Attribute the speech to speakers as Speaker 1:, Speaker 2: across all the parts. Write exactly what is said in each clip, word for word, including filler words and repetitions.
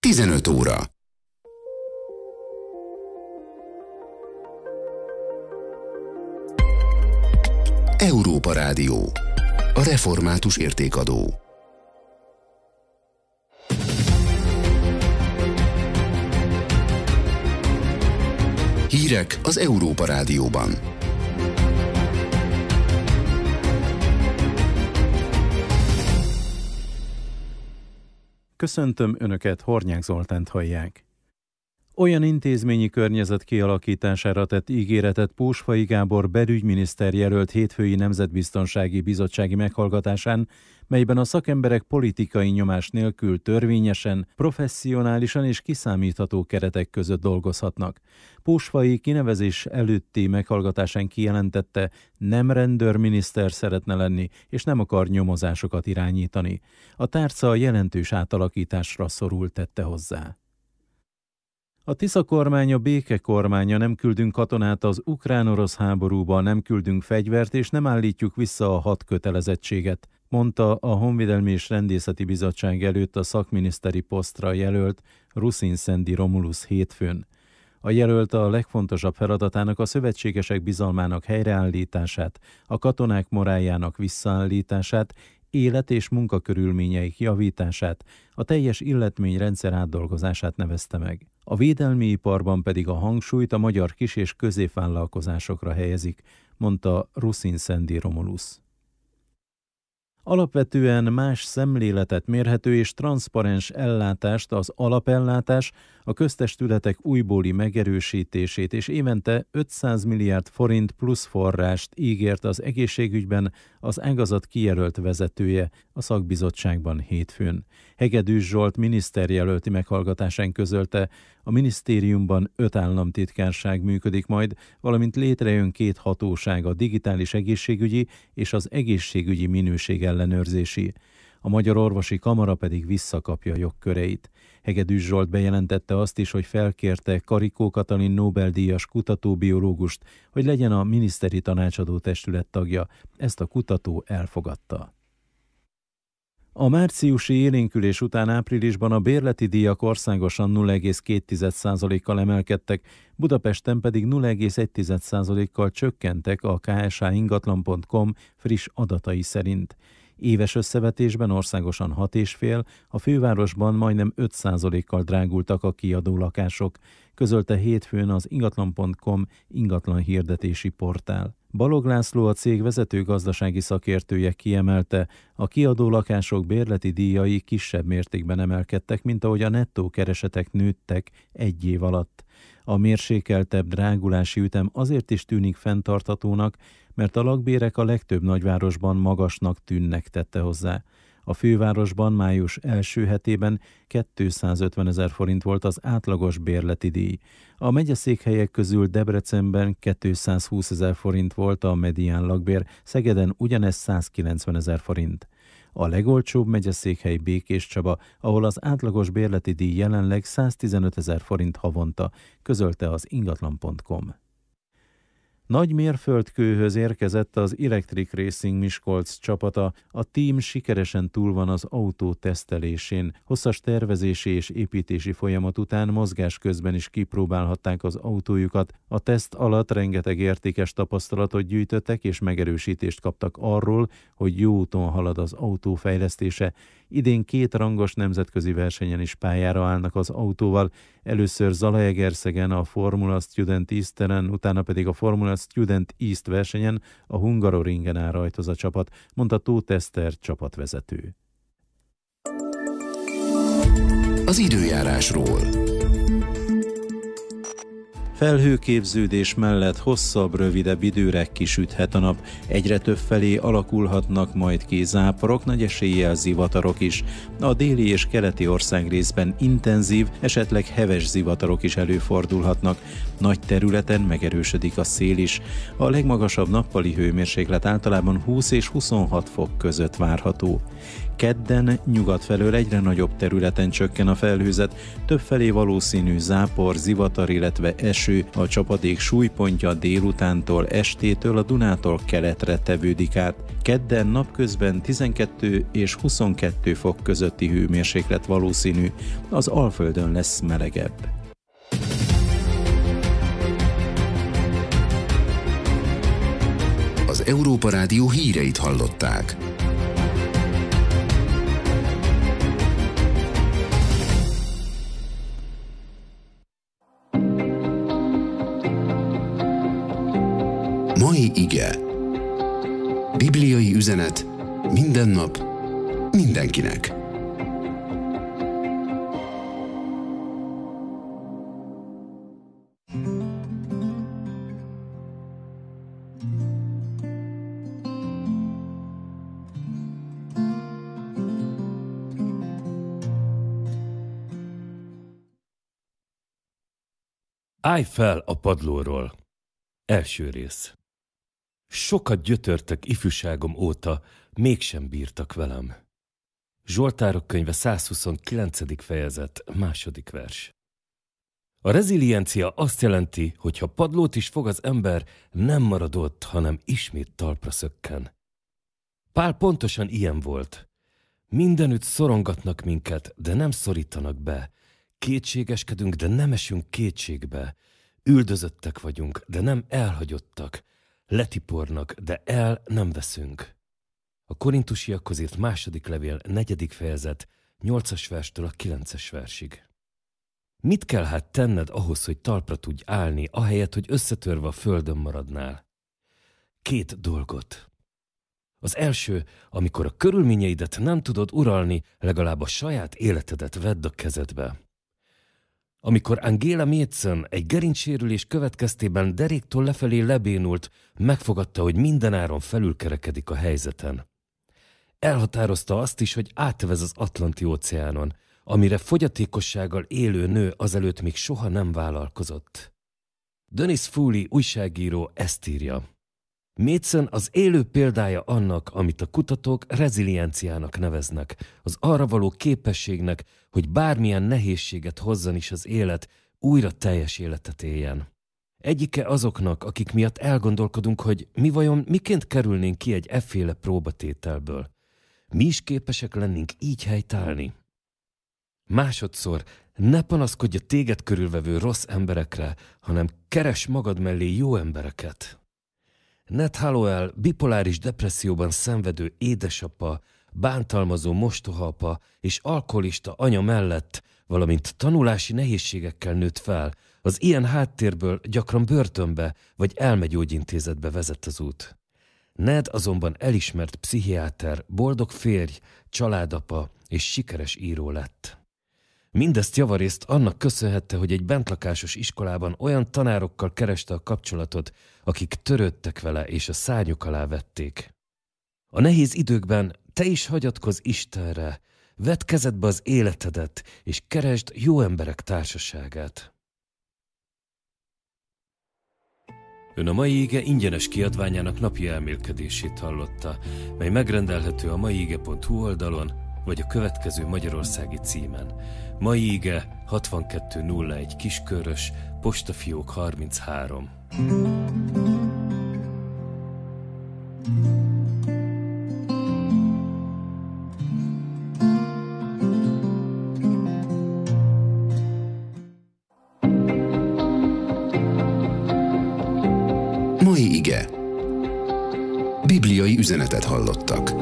Speaker 1: tizenöt óra. Európa Rádió. A református értékadó. Hírek az Európa Rádióban.
Speaker 2: Köszöntöm Önöket, Hornyák Zoltánt hallják. Olyan intézményi környezet kialakítására tett ígéretet Pósfai Gábor belügyminiszter jelölt hétfői Nemzetbiztonsági Bizottsági meghallgatásán, melyben a szakemberek politikai nyomás nélkül törvényesen, professzionálisan és kiszámítható keretek között dolgozhatnak. Pósfai kinevezés előtti meghallgatásán kijelentette, nem rendőrminiszter szeretne lenni, és nem akar nyomozásokat irányítani. A tárca jelentős átalakításra szorult, tette hozzá. A Tisza kormánya béke kormánya, nem küldünk katonát az ukrán-orosz háborúba, nem küldünk fegyvert és nem állítjuk vissza a hat kötelezettséget, mondta a Honvédelmi és Rendészeti Bizottság előtt a szakminiszteri posztra jelölt Rusin Szendi Romulusz hétfőn. A jelölt a legfontosabb feladatának a szövetségesek bizalmának helyreállítását, a katonák moráljának visszaállítását, élet- és munkakörülményeik javítását, a teljes illetményrendszer átdolgozását nevezte meg. A védelmi iparban pedig a hangsúlyt a magyar kis- és középvállalkozásokra helyezik, mondta Rusin Szendi Romulusz. Alapvetően más szemléletet mérhető és transzparens ellátást, az alapellátás, a köztestületek újbóli megerősítését és évente ötszáz milliárd forint plusz forrást ígért az egészségügyben az ágazat kijelölt vezetője a szakbizottságban hétfőn. Hegedűs Zsolt miniszterjelölti meghallgatásán közölte, a minisztériumban öt államtitkárság működik majd, valamint létrejön két hatóság, a digitális egészségügyi és az egészségügyi minőség ellenőrzési. A Magyar Orvosi Kamara pedig visszakapja jogköreit. Hegedűs Zsolt bejelentette azt is, hogy felkérte Karikó Katalin Nobel-díjas kutatóbiológust, hogy legyen a miniszteri tanácsadó testület tagja. Ezt a kutató elfogadta. A márciusi élénkülés után áprilisban a bérleti díjak országosan nulla egész két százalékkal emelkedtek, Budapesten pedig nulla egész egy százalékkal csökkentek a ká es há ingatlan pont com friss adatai szerint. Éves összevetésben országosan hat egész öt, a fővárosban majdnem öt százalékkal drágultak a kiadó lakások, közölte hétfőn az ingatlan pont com ingatlan hirdetési portál. Balog László, a cég vezető gazdasági szakértője kiemelte, a kiadó lakások bérleti díjai kisebb mértékben emelkedtek, mint ahogy a nettó keresetek nőttek egy év alatt. A mérsékeltebb drágulási ütem azért is tűnik fenntarthatónak, mert a lakbérek a legtöbb nagyvárosban magasnak tűnnek, tette hozzá. A fővárosban május első hetében kétszázötven ezer forint volt az átlagos bérleti díj. A megyeszékhelyek közül Debrecenben kétszázhúsz ezer forint volt a medián lakbér, Szegeden ugyanez százkilencven ezer forint. A legolcsóbb megyeszékhely Békéscsaba, ahol az átlagos bérleti díj jelenleg száztizenöt ezer forint havonta, közölte az ingatlan pont com. Nagy mérföldkőhöz érkezett az Electric Racing Miskolc csapata, a tím sikeresen túl van az autó tesztelésén. Hosszas tervezési és építési folyamat után mozgás közben is kipróbálhatták az autójukat. A teszt alatt rengeteg értékes tapasztalatot gyűjtöttek és megerősítést kaptak arról, hogy jó úton halad az autó fejlesztése. Idén két rangos nemzetközi versenyen is pályára állnak az autóval, először Zalaegerszegen a Formula Student Easteren, utána pedig a Formula Student East versenyen a Hungaroringen áll rajtoz a csapat, mondta Tóth Eszter csapatvezető.
Speaker 1: Az időjárásról.
Speaker 2: Felhőképződés mellett hosszabb, rövidebb időre kisüthet a nap. Egyre több felé alakulhatnak majd ki záporok, nagy eséllyel zivatarok is. A déli és keleti országrészben intenzív, esetleg heves zivatarok is előfordulhatnak. Nagy területen megerősödik a szél is. A legmagasabb nappali hőmérséklet általában húsz és huszonhat fok között várható. Kedden nyugat felől egyre nagyobb területen csökken a felhőzet, többfelé valószínű zápor, zivatar, illetve eső eső, a csapadék súlypontja délutántól estétől a Dunától keletre tevődik át. Kedden napközben tizenkettő és huszonkettő fok közötti hőmérséklet valószínű, az Alföldön lesz melegebb.
Speaker 1: Az Európa Rádió híreit hallották. Mai ige. Bibliai üzenet minden nap, mindenkinek.
Speaker 3: Állj fel a padlóról. Első rész. Sokat gyötörtek ifjúságom óta, mégsem bírtak velem. Zsoltárok könyve százhuszonkilencedik fejezet, második vers. A reziliencia azt jelenti, hogy ha padlót is fog az ember, nem marad ott, hanem ismét talpra szökken. Pál pontosan ilyen volt. Mindenütt szorongatnak minket, de nem szorítanak be. Kétségeskedünk, de nem esünk kétségbe. Üldözöttek vagyunk, de nem elhagyottak. Letipornak, de el nem veszünk. A korintusiakhoz írt második levél, negyedik fejezet, nyolcas verstől a kilences versig. Mit kell hát tenned ahhoz, hogy talpra tudj állni, ahelyett, hogy összetörve a földön maradnál? Két dolgot. Az első, amikor a körülményeidet nem tudod uralni, legalább a saját életedet vedd a kezedbe. Amikor Angela Madsen egy gerincsérülés következtében deréktől lefelé lebénult, megfogadta, hogy mindenáron felülkerekedik a helyzeten. Elhatározta azt is, hogy átvez az Atlanti-óceánon, amire fogyatékossággal élő nő azelőtt még soha nem vállalkozott. Dennis Foley újságíró ezt írja. Madsen az élő példája annak, amit a kutatók rezilienciának neveznek, az arra való képességnek, hogy bármilyen nehézséget hozzon is az élet, újra teljes életet éljen. Egyike azoknak, akik miatt elgondolkodunk, hogy mi vajon miként kerülnénk ki egy efféle próbatételből. Mi is képesek lennénk így helytállni? Másodszor, ne panaszkodj a téged körülvevő rossz emberekre, hanem keres magad mellé jó embereket. Ned Hallowell bipoláris depresszióban szenvedő édesapa, bántalmazó mostohaapa és alkoholista anya mellett, valamint tanulási nehézségekkel nőtt fel, az ilyen háttérből gyakran börtönbe vagy elmegyógyintézetbe vezet az út. Ned azonban elismert pszichiáter, boldog férj, családapa és sikeres író lett. Mindezt javarészt annak köszönhette, hogy egy bentlakásos iskolában olyan tanárokkal kereste a kapcsolatot, akik törődtek vele és a szárnyuk alá vették. A nehéz időkben te is hagyatkozz Istenre, vedd kezedbe az életedet, és keresd jó emberek társaságát. Ön a mai ige ingyenes kiadványának napi elmélkedését hallotta, mely megrendelhető a maiige pont hu oldalon, vagy a következő magyarországi címen. Mai ige hatvankettő nulla egy Kiskörös, postafiók harminchárom.
Speaker 1: Mai ige. Bibliai üzenetet hallottak.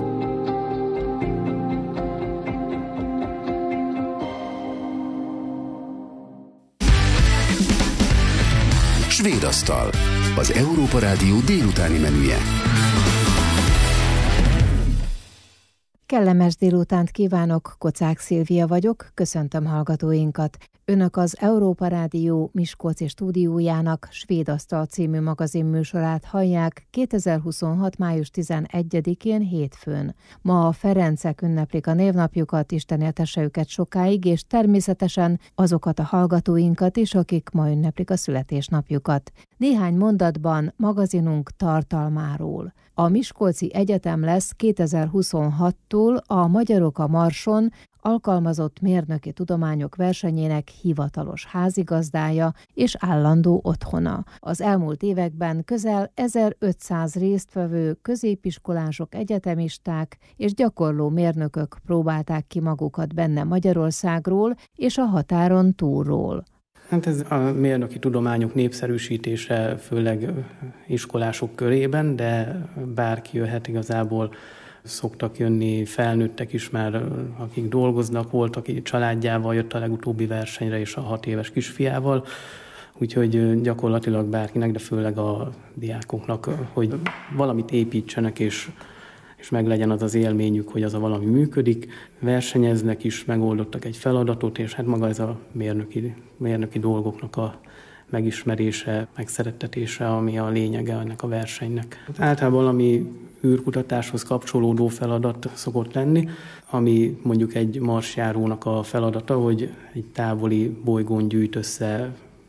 Speaker 1: Svédasztal. Az Európa Rádió délutáni menüje.
Speaker 4: Kellemes délutánt kívánok, Kocák Szilvia vagyok, köszöntöm hallgatóinkat. Önök az Európa Rádió Miskolci stúdiójának Svédasztal című magazinműsorát hallják kétezer-huszonhat. május tizenegyedikén hétfőn. Ma a Ferencek ünneplik a névnapjukat, Isten éltesse őket sokáig, és természetesen azokat a hallgatóinkat is, akik ma ünneplik a születésnapjukat. Néhány mondatban magazinunk tartalmáról. A Miskolci Egyetem lesz kétezer-huszonhattól a Magyarok a Marson alkalmazott mérnöki tudományok versenyének hivatalos házigazdája és állandó otthona. Az elmúlt években közel ezerötszáz résztvevő középiskolások, egyetemisták és gyakorló mérnökök próbálták ki magukat benne Magyarországról és a határon túlról.
Speaker 5: Hát ez a mérnöki tudományok népszerűsítése főleg iskolások körében, de bárki jöhet igazából. Szoktak jönni felnőttek is már, akik dolgoznak, volt, aki családjával jött a legutóbbi versenyre és a hat éves kisfiával, úgyhogy gyakorlatilag bárkinek, de főleg a diákoknak, hogy valamit építsenek, és, és meglegyen az az élményük, hogy az a valami működik. Versenyeznek is, megoldottak egy feladatot, és hát maga ez a mérnöki, mérnöki dolgoknak a megismerése, megszerettetése, ami a lényege ennek a versenynek. Általában valami űrkutatáshoz kapcsolódó feladat szokott lenni, ami mondjuk egy marsjárónak a feladata, hogy egy távoli bolygón gyűjt össze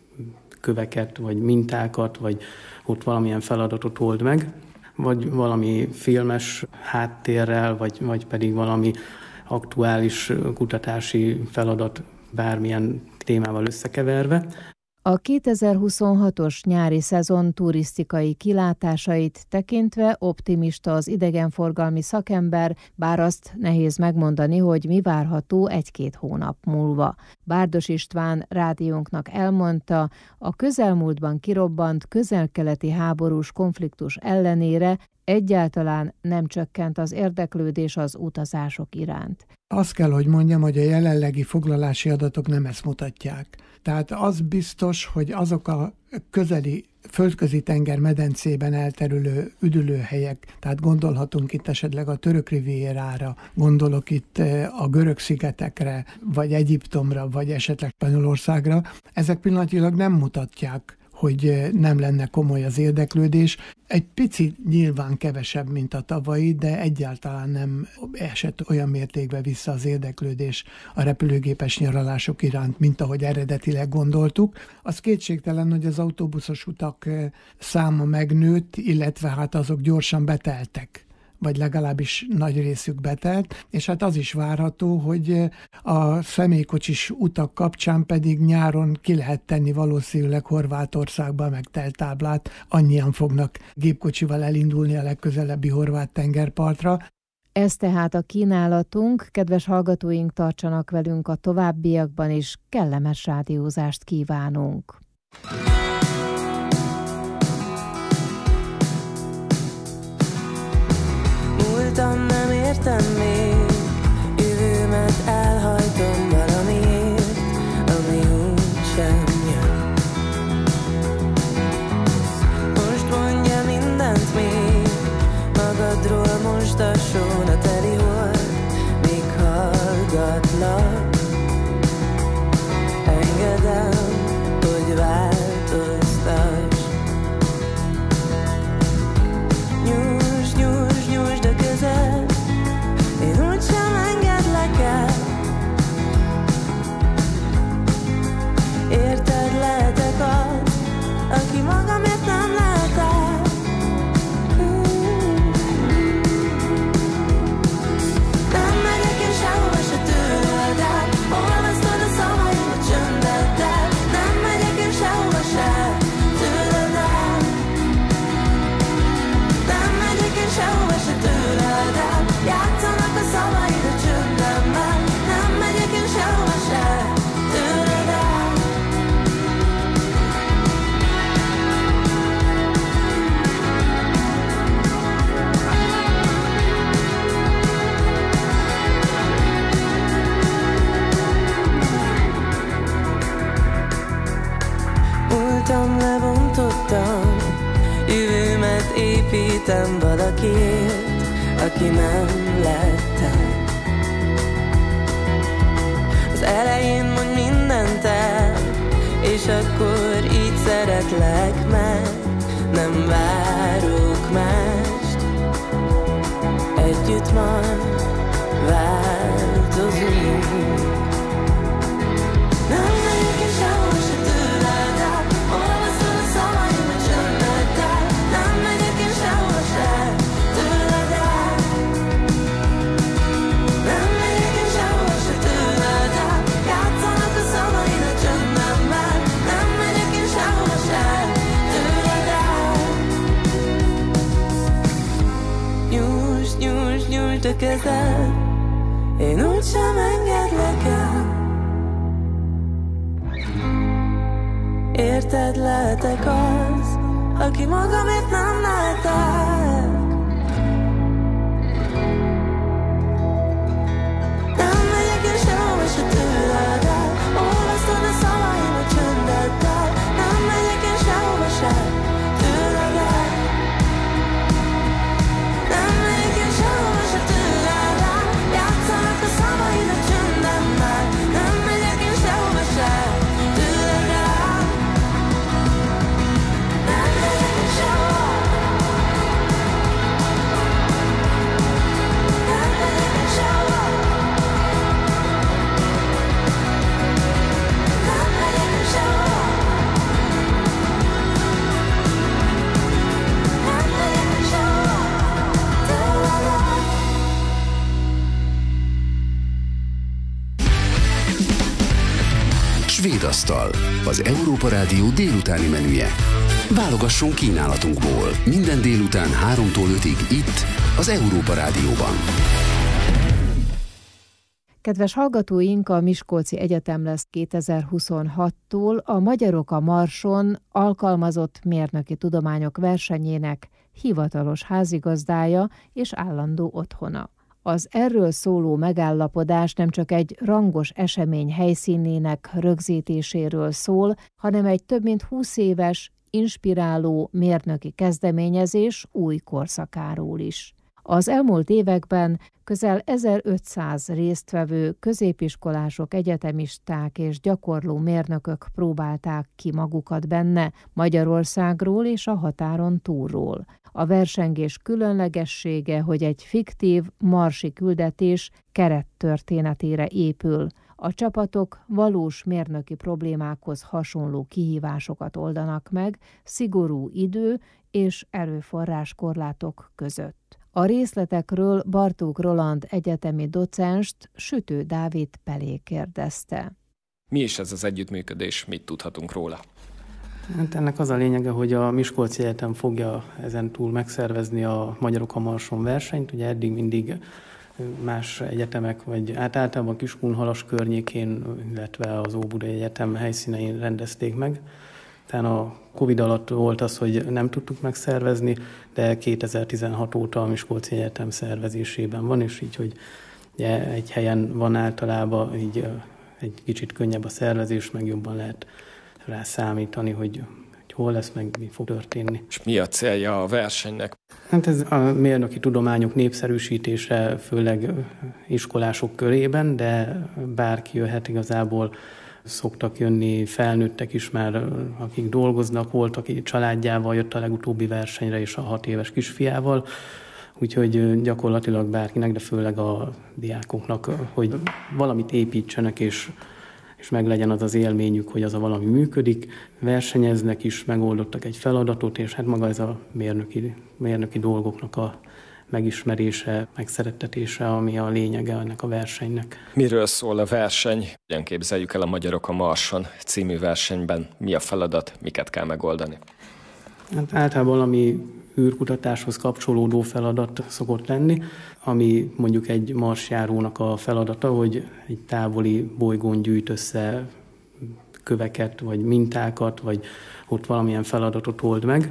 Speaker 5: köveket, vagy mintákat, vagy ott valamilyen feladatot old meg, vagy valami filmes háttérrel, vagy, vagy pedig valami aktuális kutatási feladat bármilyen témával összekeverve.
Speaker 4: A kétezer-huszonhatos nyári szezon turisztikai kilátásait tekintve optimista az idegenforgalmi szakember, bár azt nehéz megmondani, hogy mi várható egy-két hónap múlva. Bárdos István rádiónknak elmondta, a közelmúltban kirobbant közel-keleti háborús konfliktus ellenére egyáltalán nem csökkent az érdeklődés az utazások iránt.
Speaker 6: Azt kell, hogy mondjam, hogy a jelenlegi foglalási adatok nem ezt mutatják. Tehát az biztos, hogy azok a közeli földközi tenger medencében elterülő üdülőhelyek, tehát gondolhatunk itt esetleg a török rivierára, gondolok itt a görög szigetekre, vagy Egyiptomra, vagy esetleg Spanyolországra, ezek pillanatilag nem mutatják, hogy nem lenne komoly az érdeklődés. Egy picit nyilván kevesebb, mint a tavalyi, de egyáltalán nem esett olyan mértékben vissza az érdeklődés a repülőgépes nyaralások iránt, mint ahogy eredetileg gondoltuk. Az kétségtelen, hogy az autóbuszos utak száma megnőtt, illetve hát azok gyorsan beteltek, vagy legalábbis nagy részük betelt, és hát az is várható, hogy a személykocsis utak kapcsán pedig nyáron ki lehet tenni valószínűleg Horvátországba megtelt táblát, annyian fognak gépkocsival elindulni a legközelebbi horvát tengerpartra.
Speaker 4: Ez tehát a kínálatunk, kedves hallgatóink, tartsanak velünk a továbbiakban is, kellemes rádiózást kívánunk!
Speaker 7: Nem értem még, jövőmet elhajtom valamiért, ami úgysem jön. Most mondja mindent még, magadról most a sóna teli hold, még hallgatlak. Engedem, hogy változtass. Nyújtsd, nyújtsd, nyújtsd a közel, én úgysem engedlek el. Érted, lehetek az, aki magamért nem lehet el. Nem megyek én sehova se tőled el, olvasztod a szavaim a csöndeddel. Nem megyek én sehova se tőled el. Nem megyek én sehova se tőled el, játszanak a szavaid a csöndemmel. Nem megyek én sehova se tőled el. Múltam, lebontottam, jövőmet építem valakiért, aki nem lettem. Az elején mondj mindent el, és akkor így szeretlek meg. Nem várok mást, együtt majd változunk. Nem megyek én sehova se tőled el, olvaszol a szavaim a csöndeddel. Nem megyek én sehova se tőled el. Nem megyek én sehova se tőled el. nyújtsd a kezed, én úgysem engedlek el. Érted, lehetek az, aki magamért nem lehetek. Nem megyek el sehova se tőled el, olvasztod a szavaim a csöndeddel. Nem megyek el sehova se tőled el. Nem megyek el sehova se tőled el, játszanak a szavaid a csöndemmel. Nem megyek el sehova se tőled el. Nem megyek el sehova. Nem megyek el sehova. Nem megyek el sehova. Nem megyek el sehova tőled el.
Speaker 1: Svédasztal, az Európa Rádió délutáni menüje. Válogassunk kínálatunkból. Minden délután háromtól ötig itt, az Európa Rádióban.
Speaker 4: Kedves hallgatóink, a Miskolci Egyetem lesz kétezer-huszonhattól a Magyarok a Marson alkalmazott mérnöki tudományok versenyének hivatalos házigazdája és állandó otthona. Az erről szóló megállapodás nem csak egy rangos esemény helyszínének rögzítéséről szól, hanem egy több mint húsz éves, inspiráló mérnöki kezdeményezés új korszakáról is. Az elmúlt években közel ezerötszáz résztvevő középiskolások, egyetemisták és gyakorló mérnökök próbálták ki magukat benne Magyarországról és a határon túlról. A versengés különlegessége, hogy egy fiktív marsi küldetés kerettörténetére épül. A csapatok valós mérnöki problémákhoz hasonló kihívásokat oldanak meg szigorú idő és erőforrás korlátok között. A részletekről Bartók Roland egyetemi docenst Sütő Dávid Pelé kérdezte.
Speaker 8: Mi is ez az együttműködés, mit tudhatunk róla?
Speaker 5: Hát ennek az a lényege, hogy a Miskolci Egyetem fogja ezen túl megszervezni a Magyarok a Marson versenyt. Ugye eddig mindig más egyetemek, vagy hát általában Kiskunhalas környékén, illetve az Óbudai Egyetem helyszínein rendezték meg. Tehát a Covid alatt volt az, hogy nem tudtuk megszervezni, de kétezer-tizenhat óta a Miskolci Egyetem szervezésében van, és így, hogy ugye egy helyen van általában, így egy kicsit könnyebb a szervezés, meg jobban lehet rá számítani, hogy, hogy hol lesz, meg mi fog történni.
Speaker 8: És mi a célja a versenynek?
Speaker 5: Hát ez a mérnöki tudományok népszerűsítése, főleg iskolások körében, de bárki jöhet igazából. Szoktak jönni felnőttek is már, akik dolgoznak, volt, aki családjával jött a legutóbbi versenyre, és a hat éves kisfiával. Úgyhogy gyakorlatilag bárkinek, de főleg a diákoknak, hogy valamit építsenek, és, és meg legyen az az élményük, hogy az a valami működik. Versenyeznek is, megoldottak egy feladatot, és hát maga ez a mérnöki, mérnöki dolgoknak a megismerése, megszerettetése, ami a lényege ennek a versenynek.
Speaker 8: Miről szól a verseny? Hogyan képzeljük el a Magyarok a Marson című versenyben? Mi a feladat, miket kell megoldani?
Speaker 5: Hát általában valami űrkutatáshoz kapcsolódó feladat szokott lenni, ami mondjuk egy marsjárónak a feladata, hogy egy távoli bolygón gyűjt össze köveket, vagy mintákat, vagy ott valamilyen feladatot old meg,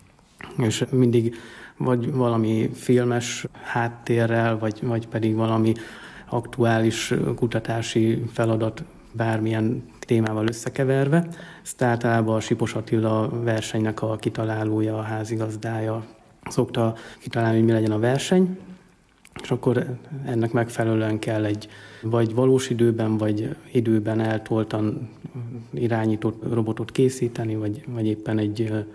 Speaker 5: és mindig vagy valami filmes háttérrel, vagy, vagy pedig valami aktuális kutatási feladat bármilyen témával összekeverve. Ezt általában a Sipos Attila versenynek a kitalálója, a házigazdája szokta kitalálni, hogy mi legyen a verseny, és akkor ennek megfelelően kell egy vagy valós időben, vagy időben eltoltan irányított robotot készíteni, vagy, vagy éppen egy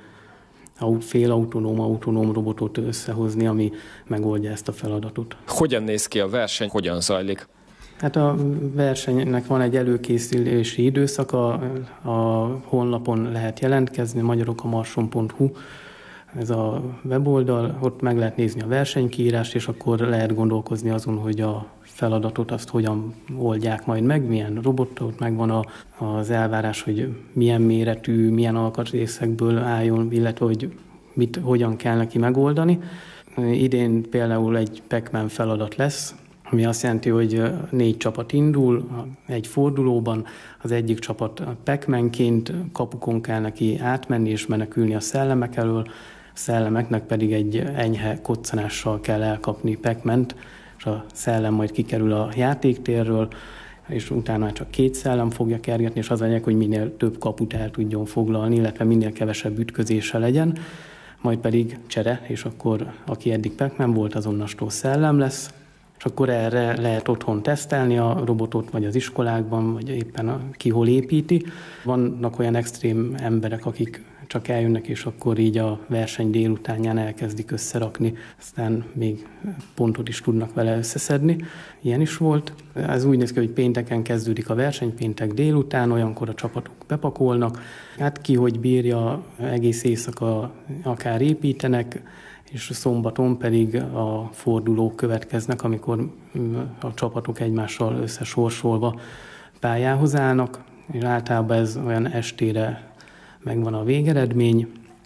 Speaker 5: félautonóm, autonóm robotot összehozni, ami megoldja ezt a feladatot.
Speaker 8: Hogyan néz ki a verseny, hogyan zajlik?
Speaker 5: Hát a versenynek van egy előkészülési időszaka, a honlapon lehet jelentkezni, magyarokamarson pont hu, ez a weboldal, ott meg lehet nézni a versenykiírást, és akkor lehet gondolkozni azon, hogy a feladatot azt hogyan oldják majd meg, milyen robotot, megvan a, az elvárás, hogy milyen méretű, milyen alkatrészekből álljon, illetve hogy mit, hogyan kell neki megoldani. Idén például egy Pac-Man feladat lesz, ami azt jelenti, hogy négy csapat indul egy fordulóban, az egyik csapat Pac-Manként kapukon kell neki átmenni és menekülni a szellemek elől, a szellemeknek pedig egy enyhe koccanással kell elkapni Pac-Mant, és a szellem majd kikerül a játéktérről, és utána csak két szellem fogja kergetni, és az lényeg, hogy minél több kaput el tudjon foglalni, illetve minél kevesebb ütközése legyen, majd pedig csere, és akkor aki eddig Pac-Man volt, az onnastól szellem lesz, és akkor erre lehet otthon tesztelni a robotot, vagy az iskolákban, vagy éppen a, ki hol építi. Vannak olyan extrém emberek, akik csak eljönnek, és akkor így a verseny délutánján elkezdik összerakni, aztán még pontot is tudnak vele összeszedni. Ilyen is volt. Ez úgy néz ki, hogy pénteken kezdődik a verseny, péntek délután, olyankor a csapatok bepakolnak. Hát ki hogy bírja, egész éjszaka akár építenek, és szombaton pedig a fordulók következnek, amikor a csapatok egymással összesorsolva pályához állnak, és általában ez olyan estére megvan a végeredmény,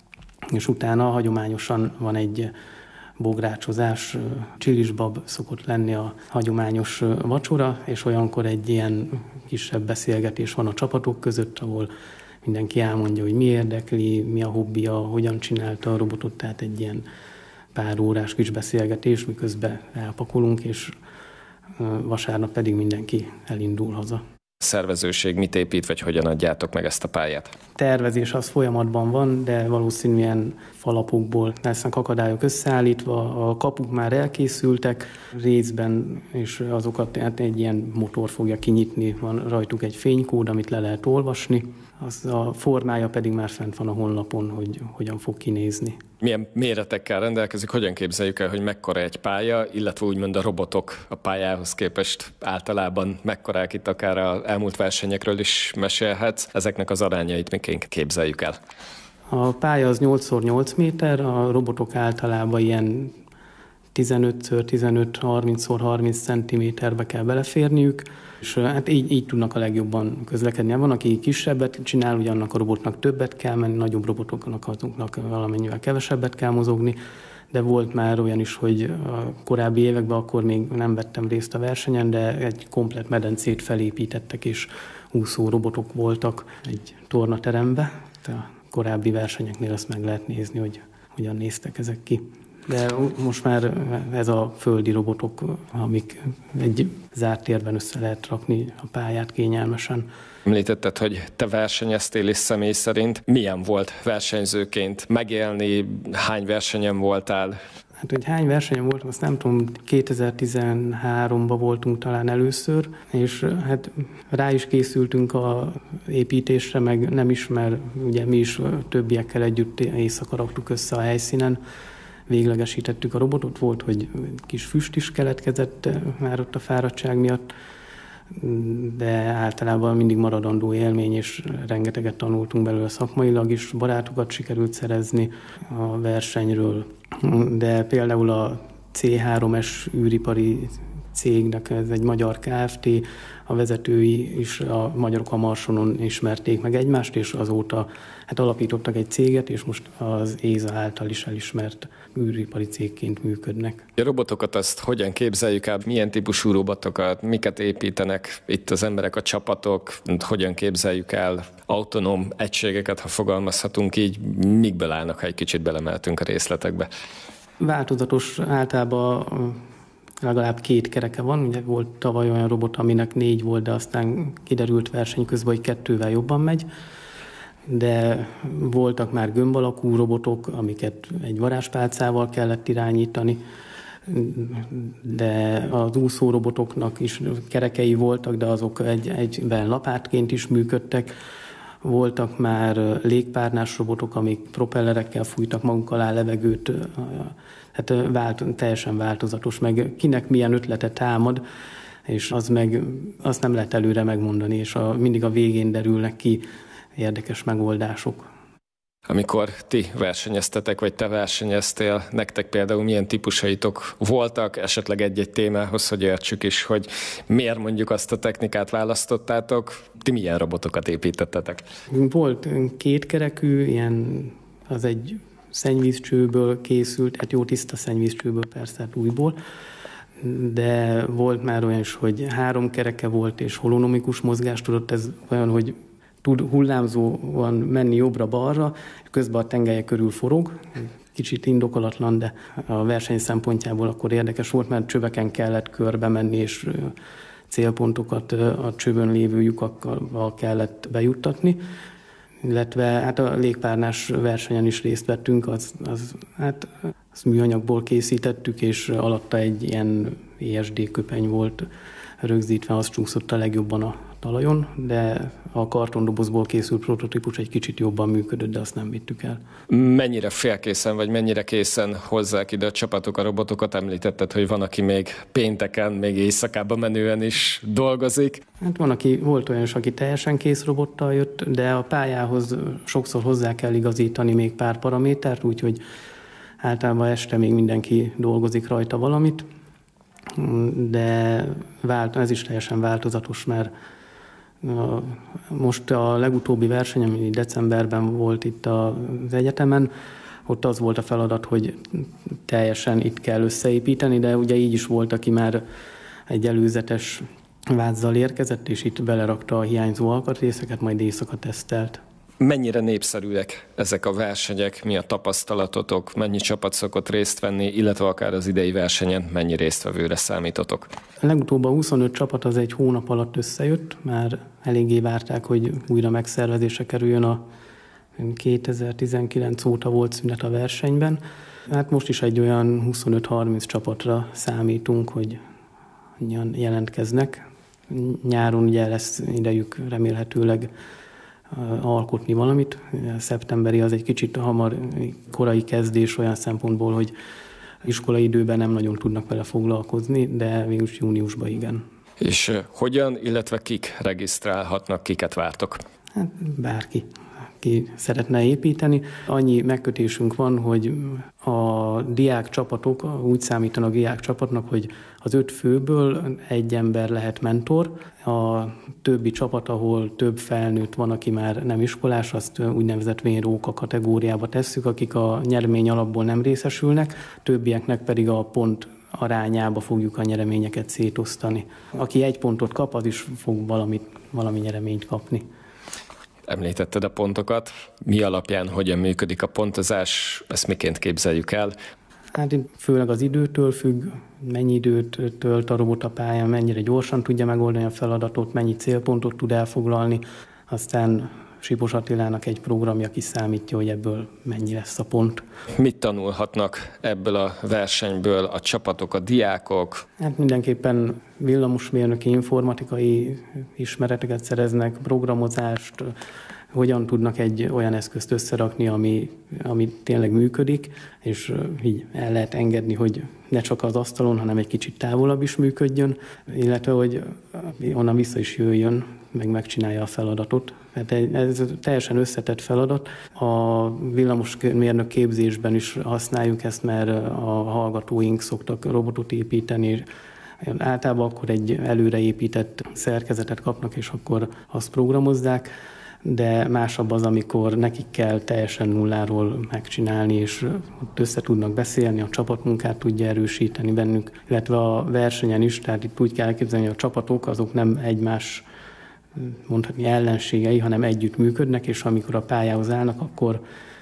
Speaker 5: és utána hagyományosan van egy bográcsozás, csilisbab szokott lenni a hagyományos vacsora, és olyankor egy ilyen kisebb beszélgetés van a csapatok között, ahol mindenki elmondja, hogy mi érdekli, mi a hobbija, hogyan csinálta a robotot, tehát egy ilyen pár órás kis beszélgetés, miközben elpakolunk, és vasárnap pedig mindenki elindul haza.
Speaker 8: Szervezőség mit épít, vagy hogyan adjátok meg ezt a pályát?
Speaker 5: Tervezés az folyamatban van, de valószínűen falapokból lesznek akadályok összeállítva, a kapuk már elkészültek részben, és azokat hát egy ilyen motor fogja kinyitni, van rajtuk egy fénykód, amit le lehet olvasni, az a formája pedig már fent van a honlapon, hogy hogyan fog kinézni.
Speaker 8: Milyen méretekkel rendelkezik, hogyan képzeljük el, hogy mekkora egy pálya, illetve úgymond a robotok a pályához képest általában mekkorák, itt akár az elmúlt versenyekről is mesélhetsz. Ezeknek az arányait miként képzeljük el?
Speaker 5: A pálya az nyolc szor nyolc méter, a robotok általában ilyen tizenöt szor tizenöt, harminc szor harminc centiméterbe kell beleférniük, és hát így, így tudnak a legjobban közlekedni. Van, aki kisebbet csinál, ugye annak a robotnak többet kell menni, nagyobb robotoknak azoknak valamennyivel kevesebbet kell mozogni, de volt már olyan is, hogy a korábbi években akkor még nem vettem részt a versenyen, de egy komplett medencét felépítettek, és úszó robotok voltak egy tornaterembe. A korábbi versenyeknél azt meg lehet nézni, hogy hogyan néztek ezek ki. De most már ez a földi robotok, amik egy zárt térben össze lehet rakni a pályát kényelmesen.
Speaker 8: Említetted, hogy te versenyeztél is személy szerint. Milyen volt versenyzőként megélni? Hány versenyen voltál?
Speaker 5: Hát, hogy hány versenyen voltam, azt nem tudom, kétezer-tizenháromban voltunk talán először, és hát rá is készültünk az építésre, meg nem is, mert ugye mi is többiekkel együtt éjszaka raktuk össze a helyszínen, véglegesítettük a robotot, volt, hogy kis füst is keletkezett már ott a fáradtság miatt, de általában mindig maradandó élmény, és rengeteget tanultunk belőle szakmailag is, barátokat sikerült szerezni a versenyről, de például a cé három es űripari cégnek, ez egy magyar Kft., a vezetői is a magyarok a Marsonon ismerték meg egymást, és azóta hát alapítottak egy céget, és most az éza által is elismert űripari cégként működnek.
Speaker 8: A robotokat azt hogyan képzeljük el? Milyen típusú robotokat, miket építenek itt az emberek, a csapatok? Hogyan képzeljük el autonóm egységeket, ha fogalmazhatunk így? Mikből állnak, ha egy kicsit belemeltünk a részletekbe?
Speaker 5: Változatos, általában legalább két kereke van. Ugye volt tavaly olyan robot, aminek négy volt, de aztán kiderült verseny közben, hogy kettővel jobban megy. De voltak már gömb alakú robotok, amiket egy varázspálcával kellett irányítani, de az úszó robotoknak is kerekei voltak, de azok egy, egyben lapátként is működtek. Voltak már légpárnás robotok, amik propellerekkel fújtak maguk alá levegőt, hát vált, teljesen változatos, meg kinek milyen ötlete támad, és az meg, azt nem lehet előre megmondani, és a, mindig a végén derülnek ki érdekes megoldások.
Speaker 8: Amikor ti versenyeztetek, vagy te versenyeztél, nektek például milyen típusaitok voltak, esetleg egy-egy témához, hogy értsük is, hogy miért mondjuk azt a technikát választottátok, ti milyen robotokat építettetek?
Speaker 5: Volt kétkerekű, ilyen, az egy szennyvízcsőből készült, hát jó tiszta szennyvízcsőből persze, hát újból, de volt már olyan is, hogy három kereke volt, és holonomikus mozgást tudott, ez olyan, hogy tud hullámzóan menni jobbra-balra, közben a tengelye körül forog, kicsit indokolatlan, de a verseny szempontjából akkor érdekes volt, mert csöveken kellett körbe menni, és célpontokat a csövön lévő lyukakkal kellett bejuttatni, illetve hát a légpárnás versenyen is részt vettünk, az, az, hát, azt műanyagból készítettük, és alatta egy ilyen é es dé köpeny volt rögzítve, az csúszott a legjobban a talajon, de a kartondobozból készült prototípus egy kicsit jobban működött, de azt nem vittük el.
Speaker 8: Mennyire félkészen, vagy mennyire készen hozzák ide a csapatok a robotokat? Említetted, hogy van, aki még pénteken, még éjszakába menően is dolgozik.
Speaker 5: Hát van, aki, volt olyan is, aki teljesen kész robottal jött, de a pályához sokszor hozzá kell igazítani még pár paramétert, úgyhogy általában este még mindenki dolgozik rajta valamit, de vált, ez is teljesen változatos, mert most a legutóbbi verseny, ami decemberben volt itt az egyetemen, ott az volt a feladat, hogy teljesen itt kell összeépíteni, de ugye így is volt, aki már egy előzetes vázzal érkezett, és itt belerakta a hiányzó alkatrészeket, majd éjszaka tesztelt.
Speaker 8: Mennyire népszerűek ezek a versenyek, mi a tapasztalatotok, mennyi csapat szokott részt venni, illetve akár az idei versenyen mennyi résztvevőre számítotok?
Speaker 5: A legutóbb a huszonöt csapat az egy hónap alatt összejött, már eléggé várták, hogy újra megszervezésre kerüljön, a kétezer-tizenkilenc óta volt szünet a versenyben. Hát most is egy olyan huszonöt-harminc csapatra számítunk, hogy annyian jelentkeznek. Nyáron ugye lesz idejük remélhetőleg alkotni valamit. A szeptemberi az egy kicsit hamar korai kezdés olyan szempontból, hogy iskolai időben nem nagyon tudnak vele foglalkozni, de végülis júniusban igen.
Speaker 8: És hogyan, illetve kik regisztrálhatnak, kiket vártok?
Speaker 5: Hát bárki, aki szeretne építeni. Annyi megkötésünk van, hogy a diák csapatok úgy számítanak diák csapatnak, hogy az öt főből egy ember lehet mentor. A többi csapat, ahol több felnőtt van, aki már nem iskolás, azt úgynevezett vénróka kategóriába tesszük, akik a nyeremény alapból nem részesülnek, többieknek pedig a pont arányába fogjuk a nyereményeket szétosztani. Aki egy pontot kap, az is fog valamit, valami nyereményt kapni.
Speaker 8: Említetted a pontokat. Mi alapján hogyan működik a pontozás? Ezt miként képzeljük el?
Speaker 5: Hát főleg az időtől függ, mennyi időt tölt a robot a pályán, mennyire gyorsan tudja megoldani a feladatot, mennyi célpontot tud elfoglalni. Aztán Sipos Attilának egy programja kiszámítja, hogy ebből mennyi lesz a pont.
Speaker 8: Mit tanulhatnak ebből a versenyből a csapatok, a diákok?
Speaker 5: Hát mindenképpen villamosmérnöki, informatikai ismereteket szereznek, programozást, hogyan tudnak egy olyan eszközt összerakni, ami, ami tényleg működik, és így el lehet engedni, hogy ne csak az asztalon, hanem egy kicsit távolabb is működjön, illetve hogy onnan vissza is jöjjön, meg megcsinálja a feladatot. Hát ez teljesen összetett feladat. A villamosmérnök képzésben is használjuk ezt, mert a hallgatóink szoktak robotot építeni, általában akkor egy előreépített szerkezetet kapnak, és akkor azt programozzák, de másabb az, amikor nekik kell teljesen nulláról megcsinálni, és ott össze tudnak beszélni, a csapatmunkát tudja erősíteni bennük, illetve a versenyen is, tehát itt úgy kell elképzelni, hogy a csapatok azok nem egymás mondhatni ellenségei, hanem együtt működnek, és amikor a pályához állnak, akkor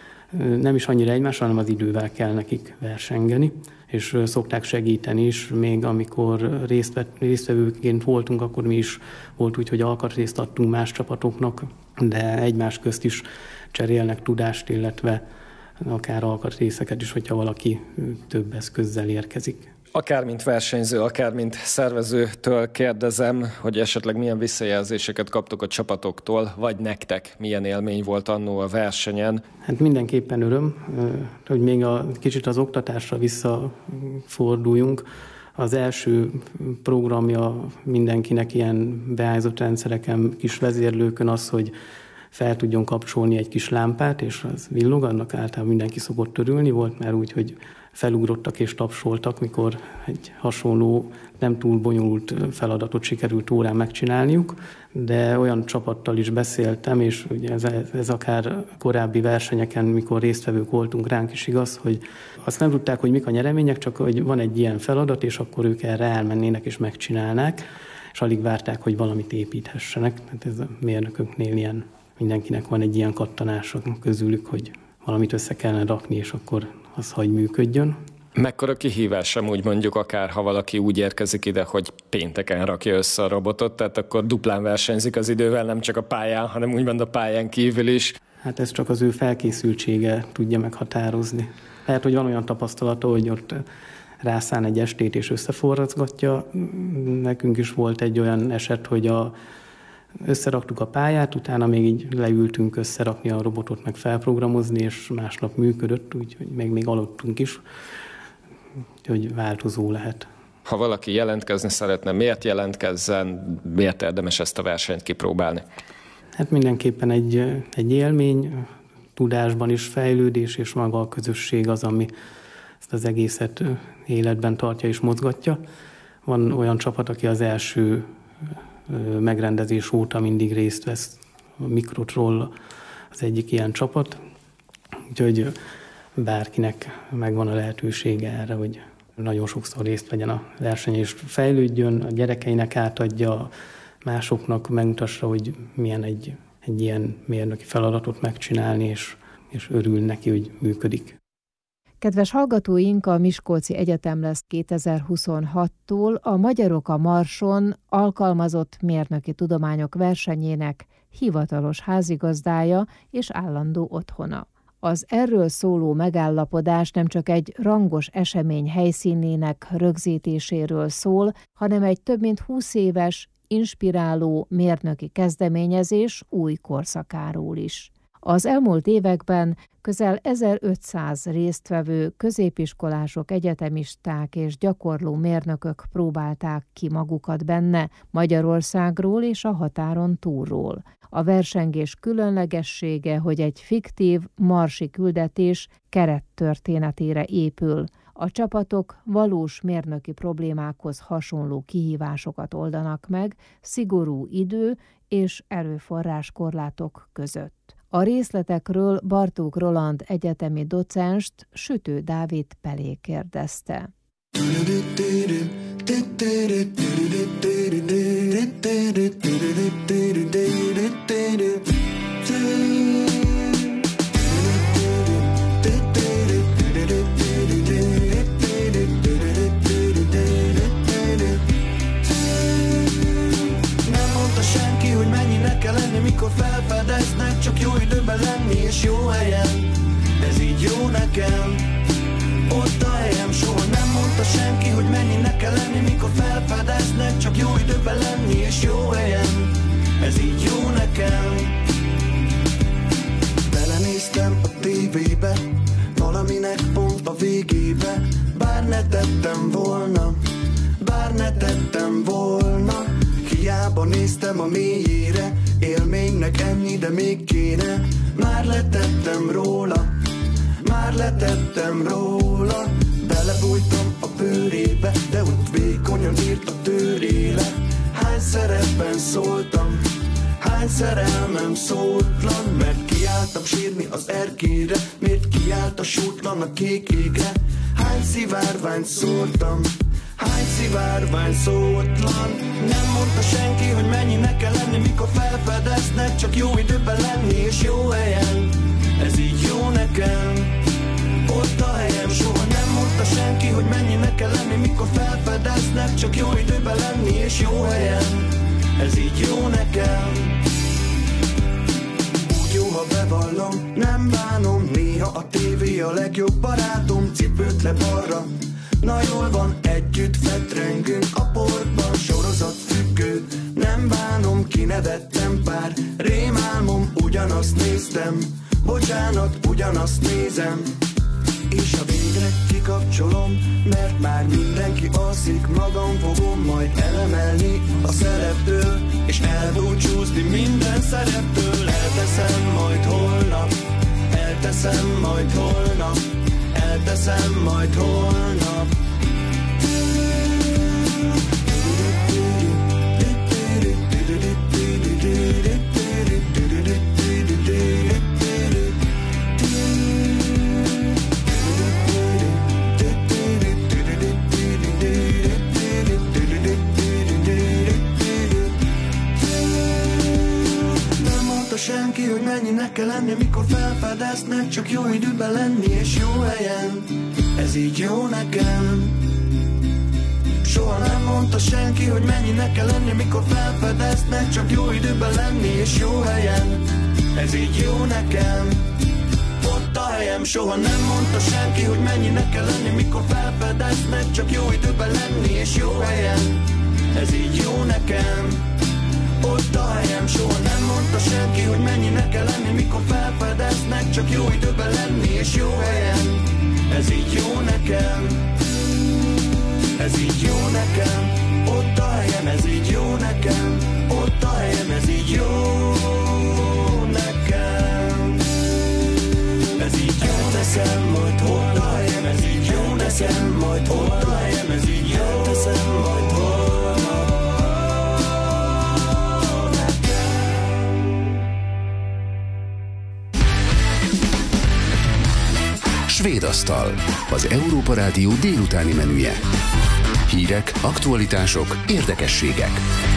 Speaker 5: nem is annyira egymással, hanem az idővel kell nekik versengeni, és szokták segíteni is, még amikor résztvevőként voltunk, akkor mi is volt úgy, hogy alkatrészt adtunk más csapatoknak, de egymás közt is cserélnek tudást, illetve akár alkatrészeket is, hogyha valaki több eszközzel érkezik.
Speaker 8: Akár mint versenyző, akár mint szervezőtől kérdezem, hogy esetleg milyen visszajelzéseket kaptok a csapatoktól, vagy nektek milyen élmény volt annó a versenyen?
Speaker 5: Hát mindenképpen öröm, hogy még a kicsit az oktatásra visszaforduljunk. Az első programja mindenkinek ilyen beállított rendszereken, kis vezérlőkön az, hogy fel tudjon kapcsolni egy kis lámpát, és az villog, annak általában mindenki szokott örülni, volt már úgy, hogy felugrottak és tapsoltak, mikor egy hasonló, nem túl bonyolult feladatot sikerült órán megcsinálniuk, de olyan csapattal is beszéltem, és ugye ez, ez akár korábbi versenyeken, mikor résztvevők voltunk, ránk is igaz, hogy azt nem tudták, hogy mik a nyeremények, csak hogy van egy ilyen feladat, és akkor ők erre elmennének és megcsinálnák, és alig várták, hogy valamit építhessenek. Tehát ez a mérnököknél ilyen, mindenkinek van egy ilyen kattanása közülük, hogy valamit össze kellene rakni, és akkor az hagy működjön.
Speaker 8: Mekkora kihívás sem úgy mondjuk, akár ha valaki úgy érkezik ide, hogy pénteken rakja össze a robotot, tehát akkor duplán versenyzik az idővel, nem csak a pályán, hanem úgymond a pályán kívül is.
Speaker 5: Hát ez csak az ő felkészültsége tudja meghatározni. Lehet, hogy van olyan tapasztalata, hogy ott rászán egy estét és összeforracgatja. Nekünk is volt egy olyan eset, hogy a, összeraktuk a pályát, utána még így leültünk összerakni a robotot, meg felprogramozni, és másnap működött, úgyhogy meg még aludtunk is, hogy változó lehet.
Speaker 8: Ha valaki jelentkezni szeretne, miért jelentkezzen, miért érdemes ezt a versenyt kipróbálni?
Speaker 5: Hát mindenképpen egy, egy élmény, tudásban is fejlődés, és maga a közösség az, ami ezt az egészet életben tartja és mozgatja. Van olyan csapat, aki az első megrendezés óta mindig részt vesz, a Mikrotroll az egyik ilyen csapat, úgyhogy bárkinek megvan a lehetősége erre, hogy nagyon sokszor részt vegyen a verseny és fejlődjön, a gyerekeinek átadja, másoknak megmutassa, hogy milyen egy, egy ilyen mérnöki feladatot megcsinálni, és, és örül neki, hogy működik.
Speaker 4: Kedves hallgatóink, a Miskolci Egyetem lesz kétezer-huszonhattól a Magyarok a Marson alkalmazott mérnöki tudományok versenyének hivatalos házigazdája és állandó otthona. Az erről szóló megállapodás nem csak egy rangos esemény helyszínének rögzítéséről szól, hanem egy több mint húsz éves, inspiráló mérnöki kezdeményezés új korszakáról is. Az elmúlt években közel ezerötszáz résztvevő középiskolások, egyetemisták és gyakorló mérnökök próbálták ki magukat benne Magyarországról és a határon túlról. A versengés különlegessége, hogy egy fiktív marsi küldetés kerettörténetére épül. A csapatok valós mérnöki problémákhoz hasonló kihívásokat oldanak meg szigorú idő és erőforrás korlátok között. A részletekről Bartók Roland egyetemi docenst Sütő Dávid Pelé kérdezte.
Speaker 9: Mikor felfedeznek, csak jó időben lenni és jó helyen. Ez így jó nekem, ott a helyem. Soha nem mondta senki, hogy mennyinek kell lenni. Mikor felfedeznek, csak jó időben lenni és jó helyen. Ez így jó nekem. Belenéztem a tévébe, valaminek pont a végébe. Bár ne tettem volna, bár ne tettem volna. Hiába néztem a mélyére, élménynek ennyi, de még kéne. Már letettem róla, már letettem róla. Belebújtam a bőrébe, de ott vékonyan írt a tőréle. Hány szerepben szóltam, hány szerelmem szótlan. Mert kiálltam sírni az erkére, miért kiállt a sútlan a kék égre. Hány szivárványt szórtam, hány szivárvány szótlan. Nem mondta senki, hogy mennyinek kell lenni. Mikor felfedeznek, csak jó időben lenni és jó helyen. Ez így jó nekem, ott a helyem. Soha nem mondta senki, hogy mennyinek kell lenni. Mikor felfedeznek, csak jó időben lenni és jó helyen. Ez így jó nekem. Úgy jó, ha bevallom, nem bánom. Néha a tévé a legjobb barátom. Cipőt le balra, na jól van, együtt fetrengünk a portban, sorozat függő. Nem bánom, kinevettem pár rémálmom, ugyanazt néztem. Bocsánat, ugyanazt nézem. És ha végre kikapcsolom, mert már mindenki alszik, magam fogom majd elemelni a szereptől, és elbúcsúzni minden szereptől. Elteszem majd holnap, elteszem majd holnap, elteszem elteszem majd holnap. Senki, hogy mennyinek kell lenni, mikor felfedeznek, csak jó időben lenni és jó helyen. Ez így jó nekem. Soha nem mondta senki, hogy mennyinek kell lenni, mikor felfedeznek, csak jó időben lenni és jó helyen. Ez így jó nekem. Ott a helyem. Soha nem mondta senki, hogy mennyinek kell lenni, mikor felfedeznek, csak jó időben lenni és jó helyen. Ez így jó nekem. Ott a helyem. Soha nem mondta senki, hogy mennyinek kell lenni, mikor felfedeznek, csak jó időben lenni és jó helyen. Ez így jó nekem. Ez így jó nekem. Ott a helyem, ez így jó nekem. Ott a helyem, ez így jó nekem. Ez így jó teszem, majd ott a helyem, ez így jó teszem, majd ott a helyem, ez így jó teszem, majd holnap.
Speaker 1: Svédasztal, az Európa Rádió délutáni menüje. Hírek, aktualitások, érdekességek.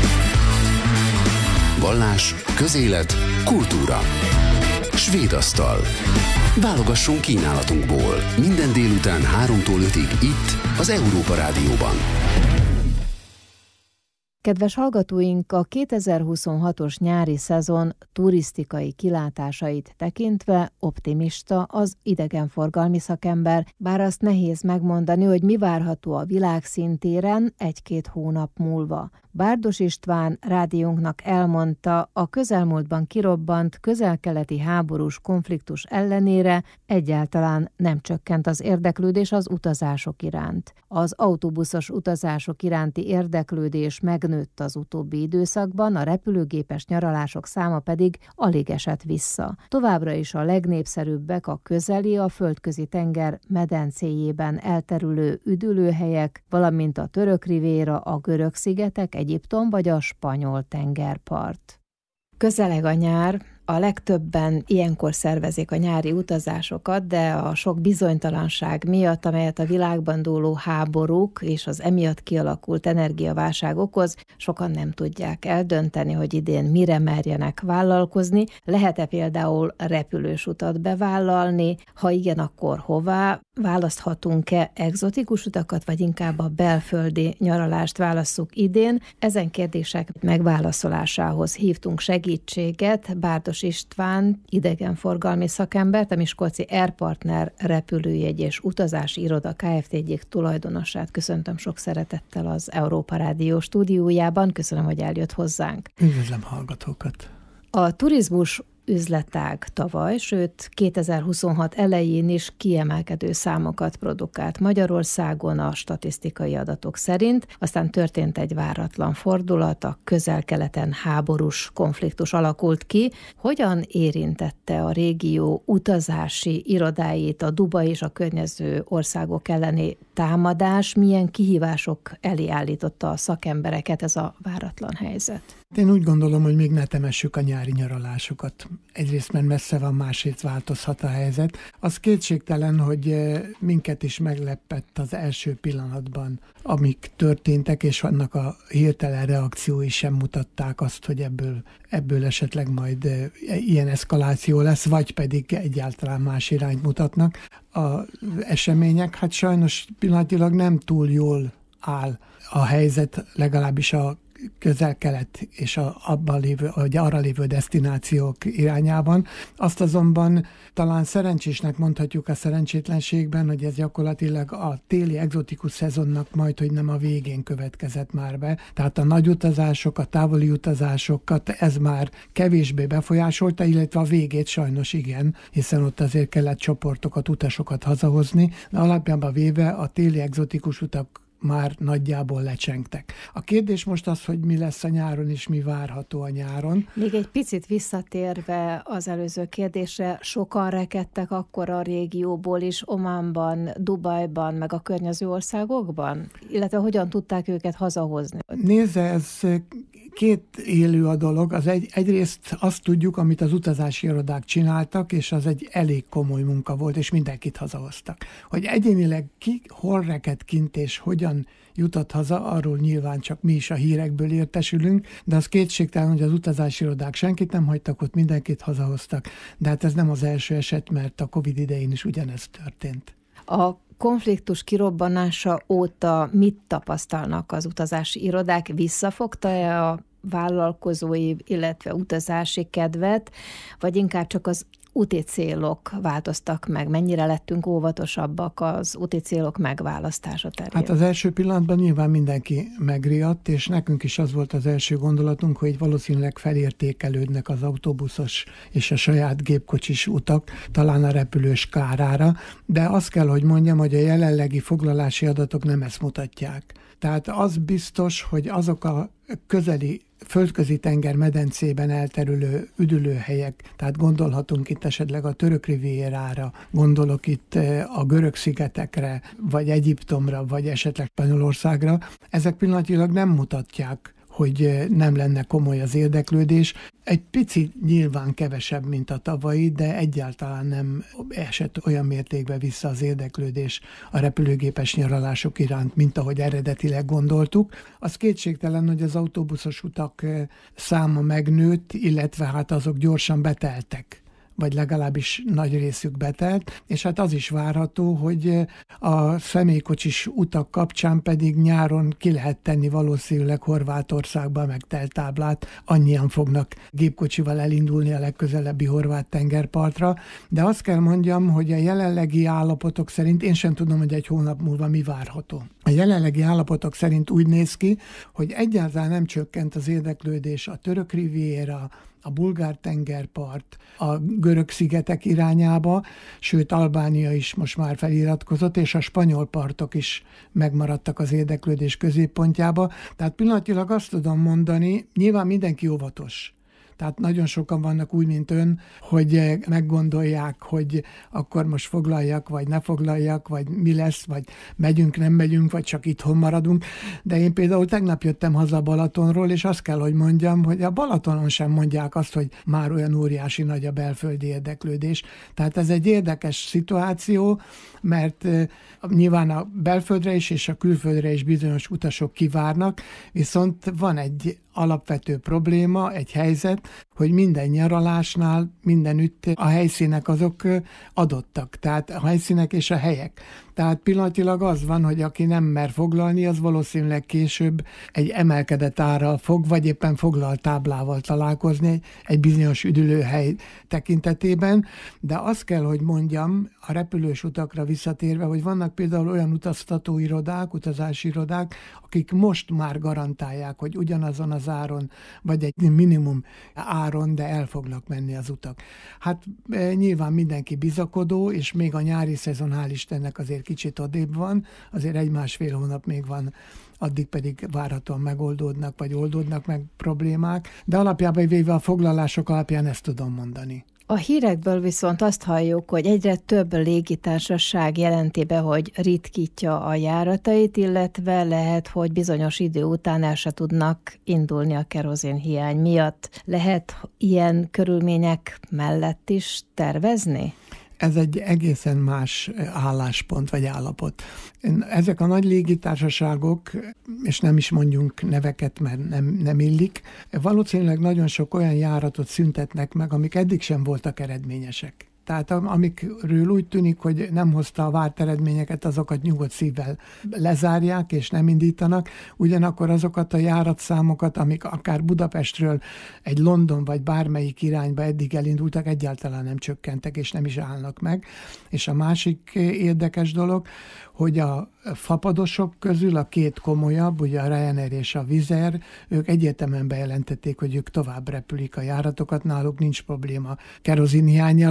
Speaker 1: Vallás, közélet, kultúra. Svédasztal. Válogasson kínálatunkból. Minden délután háromtól ötig itt, az Európa Rádióban.
Speaker 4: Kedves hallgatóink, a kétezer-huszonhatos nyári szezon turisztikai kilátásait tekintve optimista az idegenforgalmi szakember, bár azt nehéz megmondani, hogy mi várható a világszintéren egy-két hónap múlva. Bárdos István rádiónknak elmondta, a közelmúltban kirobbant közel-keleti háborús konfliktus ellenére egyáltalán nem csökkent az érdeklődés az utazások iránt. Az autóbuszos utazások iránti érdeklődés megnőtt az utóbbi időszakban, a repülőgépes nyaralások száma pedig alig esett vissza. Továbbra is a legnépszerűbbek a közeli, a földközi tenger medencéjében elterülő üdülőhelyek, valamint a török rivéra, a görög szigetek, Egyiptom vagy a spanyol tengerpart. Közeleg a nyár, a legtöbben ilyenkor szervezik a nyári utazásokat, de a sok bizonytalanság miatt, amelyet a világban dúló háborúk és az emiatt kialakult energiaválság okoz, sokan nem tudják eldönteni, hogy idén mire merjenek vállalkozni. Lehet-e például repülős utat bevállalni? Ha igen, akkor hová? Választhatunk-e egzotikus utakat, vagy inkább a belföldi nyaralást válasszuk idén? Ezen kérdések megválaszolásához hívtunk segítséget Bárdos István, idegenforgalmi szakembert, a miskolci Air Partner repülőjegy és utazási iroda Kft. Egyik tulajdonosát. Köszöntöm sok szeretettel az Európa Rádió stúdiójában. Köszönöm, hogy eljött hozzánk.
Speaker 6: Üdvözlöm hallgatókat!
Speaker 4: A turizmus üzletág tavaly, sőt kétezer-huszonhat elején is kiemelkedő számokat produkált Magyarországon a statisztikai adatok szerint, aztán történt egy váratlan fordulat, a közel-keleten háborús konfliktus alakult ki. Hogyan érintette a régió utazási irodáit a Dubaj és a környező országok elleni támadás? Milyen kihívások elé állította a szakembereket ez a váratlan helyzet?
Speaker 6: Én úgy gondolom, hogy még ne temessük a nyári nyaralásokat. Egyrészt, mert messze van, másrészt változhat a helyzet. Az kétségtelen, hogy minket is meglepett az első pillanatban, amik történtek, és annak a hirtelen reakciói sem mutatták azt, hogy ebből, ebből esetleg majd ilyen eszkaláció lesz, vagy pedig egyáltalán más irányt mutatnak. Az események, hát sajnos pillanatilag nem túl jól áll a helyzet, legalábbis a közel-kelet és a, abban lévő, vagy arra lévő desztinációk irányában. Azt azonban talán szerencsésnek mondhatjuk a szerencsétlenségben, hogy ez gyakorlatilag a téli egzotikus szezonnak majd, hogy nem a végén következett már be. Tehát a nagy utazások, a távoli utazásokat ez már kevésbé befolyásolta, illetve a végét sajnos igen, hiszen ott azért kellett csoportokat, utasokat hazahozni, de alapjában véve a téli egzotikus utak már nagyjából lecsengtek. A kérdés most az, hogy mi lesz a nyáron, és mi várható a nyáron.
Speaker 4: Még egy picit visszatérve az előző kérdésre, sokan rekedtek akkor a régióból is, Ománban, Dubajban, meg a környező országokban? Illetve hogyan tudták őket hazahozni?
Speaker 6: Nézze, ez két élő a dolog. Az egy, egyrészt azt tudjuk, amit az utazási irodák csináltak, és az egy elég komoly munka volt, és mindenkit hazahoztak. Hogy egyénileg ki, hol reked kint, és hogyan jutott haza, arról nyilván csak mi is a hírekből értesülünk, de az kétségtelen, hogy az utazási irodák senkit nem hagytak ott, mindenkit hazahoztak. De hát ez nem az első eset, mert a Covid idején is ugyanez történt.
Speaker 4: A konfliktus kirobbanása óta mit tapasztalnak az utazási irodák? Visszafogta-e a vállalkozói, illetve utazási kedvet, vagy inkább csak az úti célok változtak meg? Mennyire lettünk óvatosabbak az úti célok megválasztása terén?
Speaker 6: Hát az első pillanatban nyilván mindenki megriadt, és nekünk is az volt az első gondolatunk, hogy valószínűleg felértékelődnek az autóbuszos és a saját gépkocsis utak, talán a repülős kárára, de azt kell, hogy mondjam, hogy a jelenlegi foglalási adatok nem ezt mutatják. Tehát az biztos, hogy azok a közeli földközi tenger medencében elterülő üdülőhelyek, tehát gondolhatunk itt esetleg a török rivierára, gondolok itt a görög szigetekre, vagy Egyiptomra, vagy esetleg Spanyolországra, ezek pillanatilag nem mutatják, hogy nem lenne komoly az érdeklődés. Egy picit nyilván kevesebb, mint a tavalyi, de egyáltalán nem esett olyan mértékben vissza az érdeklődés a repülőgépes nyaralások iránt, mint ahogy eredetileg gondoltuk. Az kétségtelen, hogy az autóbuszos utak száma megnőtt, illetve hát azok gyorsan beteltek, vagy legalábbis nagy részük betelt, és hát az is várható, hogy a személykocsis utak kapcsán pedig nyáron ki lehet tenni valószínűleg Horvátországba megtelt táblát, annyian fognak gépkocsival elindulni a legközelebbi horvát tengerpartra, de azt kell mondjam, hogy a jelenlegi állapotok szerint, én sem tudom, hogy egy hónap múlva mi várható. A jelenlegi állapotok szerint úgy néz ki, hogy egyáltalán nem csökkent az érdeklődés a török riviera, a bulgár tengerpart, a görög szigetek irányába, sőt Albánia is most már feliratkozott, és a spanyol partok is megmaradtak az érdeklődés középpontjába. Tehát pillanatilag azt tudom mondani, nyilván mindenki óvatos. Tehát nagyon sokan vannak úgy, mint ön, hogy meggondolják, hogy akkor most foglaljak, vagy ne foglaljak, vagy mi lesz, vagy megyünk, nem megyünk, vagy csak itthon maradunk. De én például tegnap jöttem haza Balatonról, és azt kell, hogy mondjam, hogy a Balatonon sem mondják azt, hogy már olyan óriási nagy a belföldi érdeklődés. Tehát ez egy érdekes szituáció, mert nyilván a belföldre is és a külföldre is bizonyos utasok kivárnak, viszont van egy alapvető probléma, egy helyzet, hogy minden nyaralásnál mindenütt a helyszínek azok adottak, tehát a helyszínek és a helyek. Tehát pillanatilag az van, hogy aki nem mer foglalni, az valószínűleg később egy emelkedett árral fog, vagy éppen foglalt táblával találkozni egy bizonyos üdülőhely tekintetében, de azt kell, hogy mondjam, a repülős utakra visszatérve, hogy vannak például olyan utaztató irodák, utazási irodák, akik most már garantálják, hogy ugyanazon az áron, vagy egy minimum áron, de el fognak menni az utak. Hát e, nyilván mindenki bizakodó, és még a nyári szezon, hál' Istennek azért kicsit odébb van, azért egy-másfél hónap még van, addig pedig várhatóan megoldódnak, vagy oldódnak meg problémák, de alapjában véve a foglalások alapján ezt tudom mondani.
Speaker 4: A hírekből viszont azt halljuk, hogy egyre több légitársaság jelenti be, hogy ritkítja a járatait, illetve lehet, hogy bizonyos idő után el se tudnak indulni a kerozin hiány miatt. Lehet ilyen körülmények mellett is tervezni?
Speaker 6: Ez egy egészen más álláspont vagy állapot. Ezek a nagy légitársaságok, és nem is mondjunk neveket, mert nem, nem illik, valószínűleg nagyon sok olyan járatot szüntetnek meg, amik eddig sem voltak eredményesek. Tehát amikről úgy tűnik, hogy nem hozta a várt eredményeket, azokat nyugodt szívvel lezárják és nem indítanak, ugyanakkor azokat a járatszámokat, amik akár Budapestről egy London vagy bármelyik irányba eddig elindultak, egyáltalán nem csökkentek és nem is állnak meg. És a másik érdekes dolog, hogy a fapadosok közül a két komolyabb, ugye a Ryanair és a Wizz Air, ők egyértelműen bejelentették, hogy ők tovább repülik a járatokat, náluk nincs probléma kerozinhiánnyal, vagy nem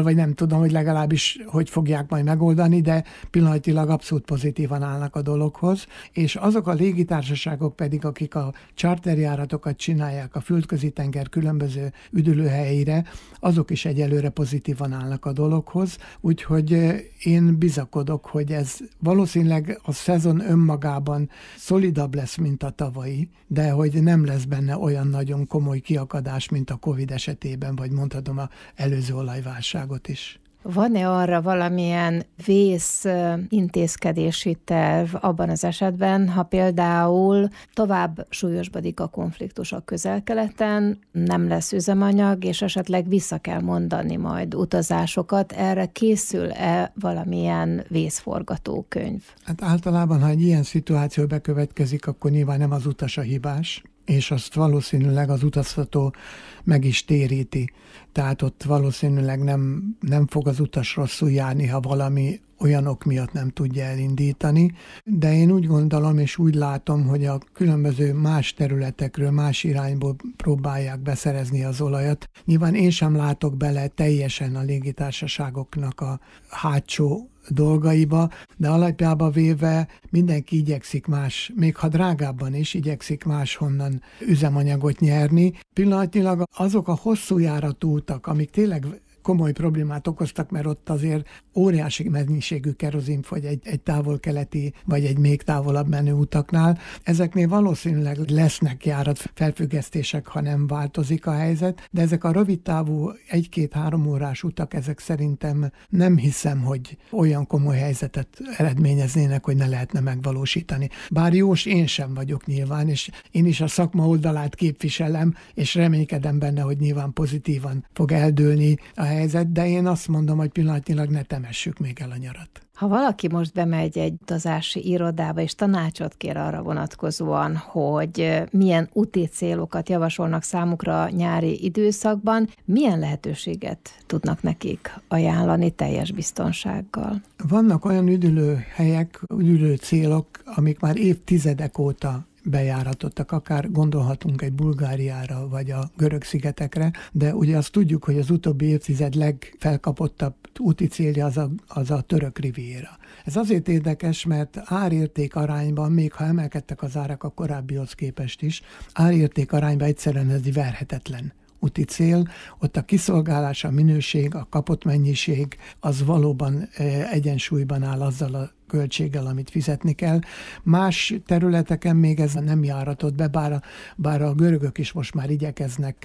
Speaker 6: tudom, hogy legalábbis hogy fogják majd megoldani, de pillanatilag abszolút pozitívan állnak a dologhoz, és azok a légitársaságok pedig, akik a charterjáratokat csinálják a földközi tenger különböző üdülőhelyeire, azok is egyelőre pozitívan állnak a dologhoz, úgyhogy én bizakodok, hogy ez valószínűleg a szezon önmagában szolidabb lesz, mint a tavalyi, de hogy nem lesz benne olyan nagyon komoly kiakadás, mint a Covid esetében, vagy mondhatom a előző olajválságot is.
Speaker 4: Van-e arra valamilyen vész intézkedési terv abban az esetben, ha például tovább súlyosbodik a konfliktus a Közel-Keleten, nem lesz üzemanyag, és esetleg vissza kell mondani majd utazásokat, erre készül-e valamilyen vészforgatókönyv?
Speaker 6: Hát általában, ha egy ilyen szituáció bekövetkezik, akkor nyilván nem az utas a hibás, és azt valószínűleg az utaztató meg is téríti. Tehát ott valószínűleg nem, nem fog az utas rosszul járni, ha valami olyan ok miatt nem tudja elindítani. De én úgy gondolom és úgy látom, hogy a különböző más területekről, más irányból próbálják beszerezni az olajat. Nyilván én sem látok bele teljesen a légitársaságoknak a hátsó dolgaiba, de alapjában véve mindenki igyekszik más, még ha drágábban is igyekszik máshonnan üzemanyagot nyerni. Pillanatnyilag azok a hosszú járatú utak, amik tényleg komoly problémát okoztak, mert ott azért óriási mennyiségű kerozin fogy egy, egy távol-keleti, vagy egy még távolabb menő utaknál. Ezeknél valószínűleg lesznek járat felfüggesztések, ha nem változik a helyzet, de ezek a rövid távú egy-két-három órás utak, ezek szerintem nem hiszem, hogy olyan komoly helyzetet eredményeznének, hogy ne lehetne megvalósítani. Bár jós én sem vagyok nyilván, és én is a szakma oldalát képviselem, és reménykedem benne, hogy nyilván pozitívan fog eldőlni a helyzet, de én azt mondom, hogy pillanatnyilag ne temessük még el a nyarat.
Speaker 4: Ha valaki most bemegy egy utazási irodába, és tanácsot kér arra vonatkozóan, hogy milyen úti célokat javasolnak számukra nyári időszakban, milyen lehetőséget tudnak nekik ajánlani teljes biztonsággal?
Speaker 6: Vannak olyan üdülőhelyek, üdülő célok, amik már évtizedek óta bejáratottak, akár gondolhatunk egy Bulgáriára, vagy a Görög-szigetekre, de ugye azt tudjuk, hogy az utóbbi évtized legfelkapottabb úti célja az a, az a török riviera. Ez azért érdekes, mert árérték arányban, még ha emelkedtek az árak a korábbihoz képest is, árérték arányban egyszerűen ez verhetetlen úti cél, ott a kiszolgálás, a minőség, a kapott mennyiség az valóban egyensúlyban áll azzal a költséggel, amit fizetni kell. Más területeken még ez nem járatott be, bár a, bár a görögök is most már igyekeznek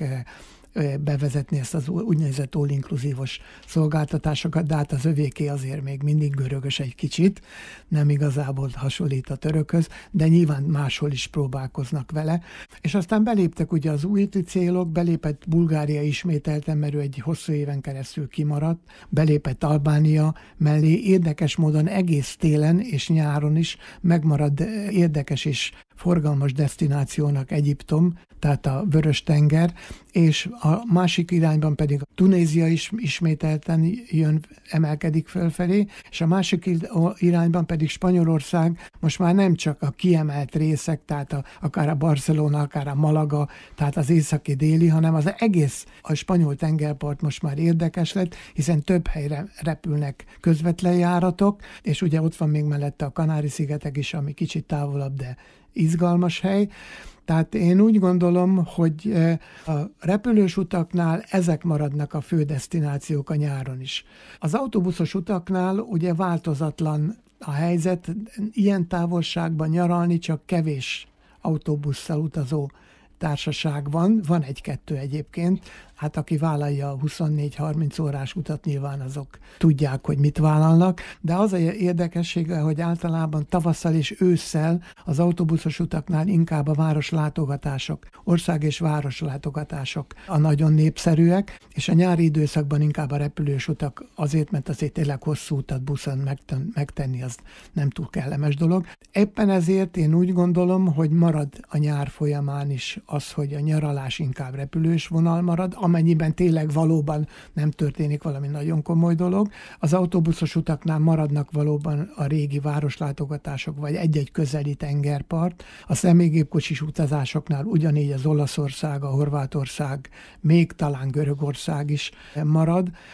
Speaker 6: bevezetni ezt az úgynevezett all-inkluzívos szolgáltatásokat, de hát az övéké azért még mindig görögös egy kicsit, nem igazából hasonlít a törökhöz, de nyilván máshol is próbálkoznak vele. És aztán beléptek ugye az új célok, belépett Bulgária ismételten, mert ő egy hosszú éven keresztül kimaradt, belépett Albánia mellé, érdekes módon egész télen és nyáron is megmarad érdekes és forgalmas desztinációnak Egyiptom, tehát a Vörös-tenger, és a másik irányban pedig a Tunézia is ismételten jön, emelkedik fölfelé, és a másik irányban pedig Spanyolország most már nem csak a kiemelt részek, tehát a, akár a Barcelona, akár a Malaga, tehát az északi-déli, hanem az egész a spanyol tengerpart most már érdekes lett, hiszen több helyre repülnek közvetlen járatok, és ugye ott van még mellette a Kanári-szigetek is, ami kicsit távolabb, de izgalmas hely. Tehát én úgy gondolom, hogy a repülős utaknál ezek maradnak a fő desztinációk a nyáron is. Az autóbuszos utaknál ugye változatlan a helyzet, ilyen távolságban nyaralni csak kevés autóbusszal utazó társaság van, van egy-kettő egyébként, hát aki vállalja a huszonnégy-harminc órás utat, nyilván azok tudják, hogy mit vállalnak, de az a érdekessége, hogy általában tavasszal és ősszel az autóbuszos utaknál inkább a városlátogatások, ország- és városlátogatások a nagyon népszerűek, és a nyári időszakban inkább a repülős utak azért, mert azért tényleg hosszú utat buszon megtenni, az nem túl kellemes dolog. Éppen ezért én úgy gondolom, hogy marad a nyár folyamán is az, hogy a nyaralás inkább repülős vonal marad, amennyiben tényleg valóban nem történik valami nagyon komoly dolog. Az autóbuszos utaknál maradnak valóban a régi városlátogatások, vagy egy-egy közeli tengerpart. A személygépkocsis utazásoknál ugyanígy az Olaszország, a Horvátország, még talán Görögország is marad.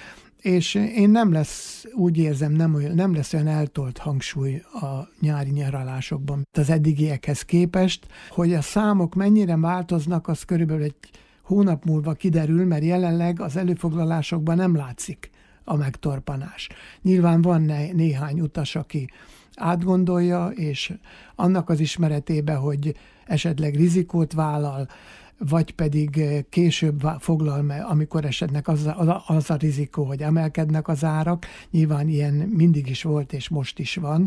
Speaker 6: és én nem lesz, úgy érzem, nem, olyan, nem lesz olyan eltolt hangsúly a nyári nyaralásokban, mint az eddigiekhez képest, hogy a számok mennyire változnak, az körülbelül egy hónap múlva kiderül, mert jelenleg az előfoglalásokban nem látszik a megtorpanás. Nyilván van né- néhány utas, aki átgondolja, és annak az ismeretében, hogy esetleg rizikót vállal, vagy pedig később foglal, amikor esetnek az a, az a rizikó, hogy emelkednek az árak. Nyilván ilyen mindig is volt, és most is van.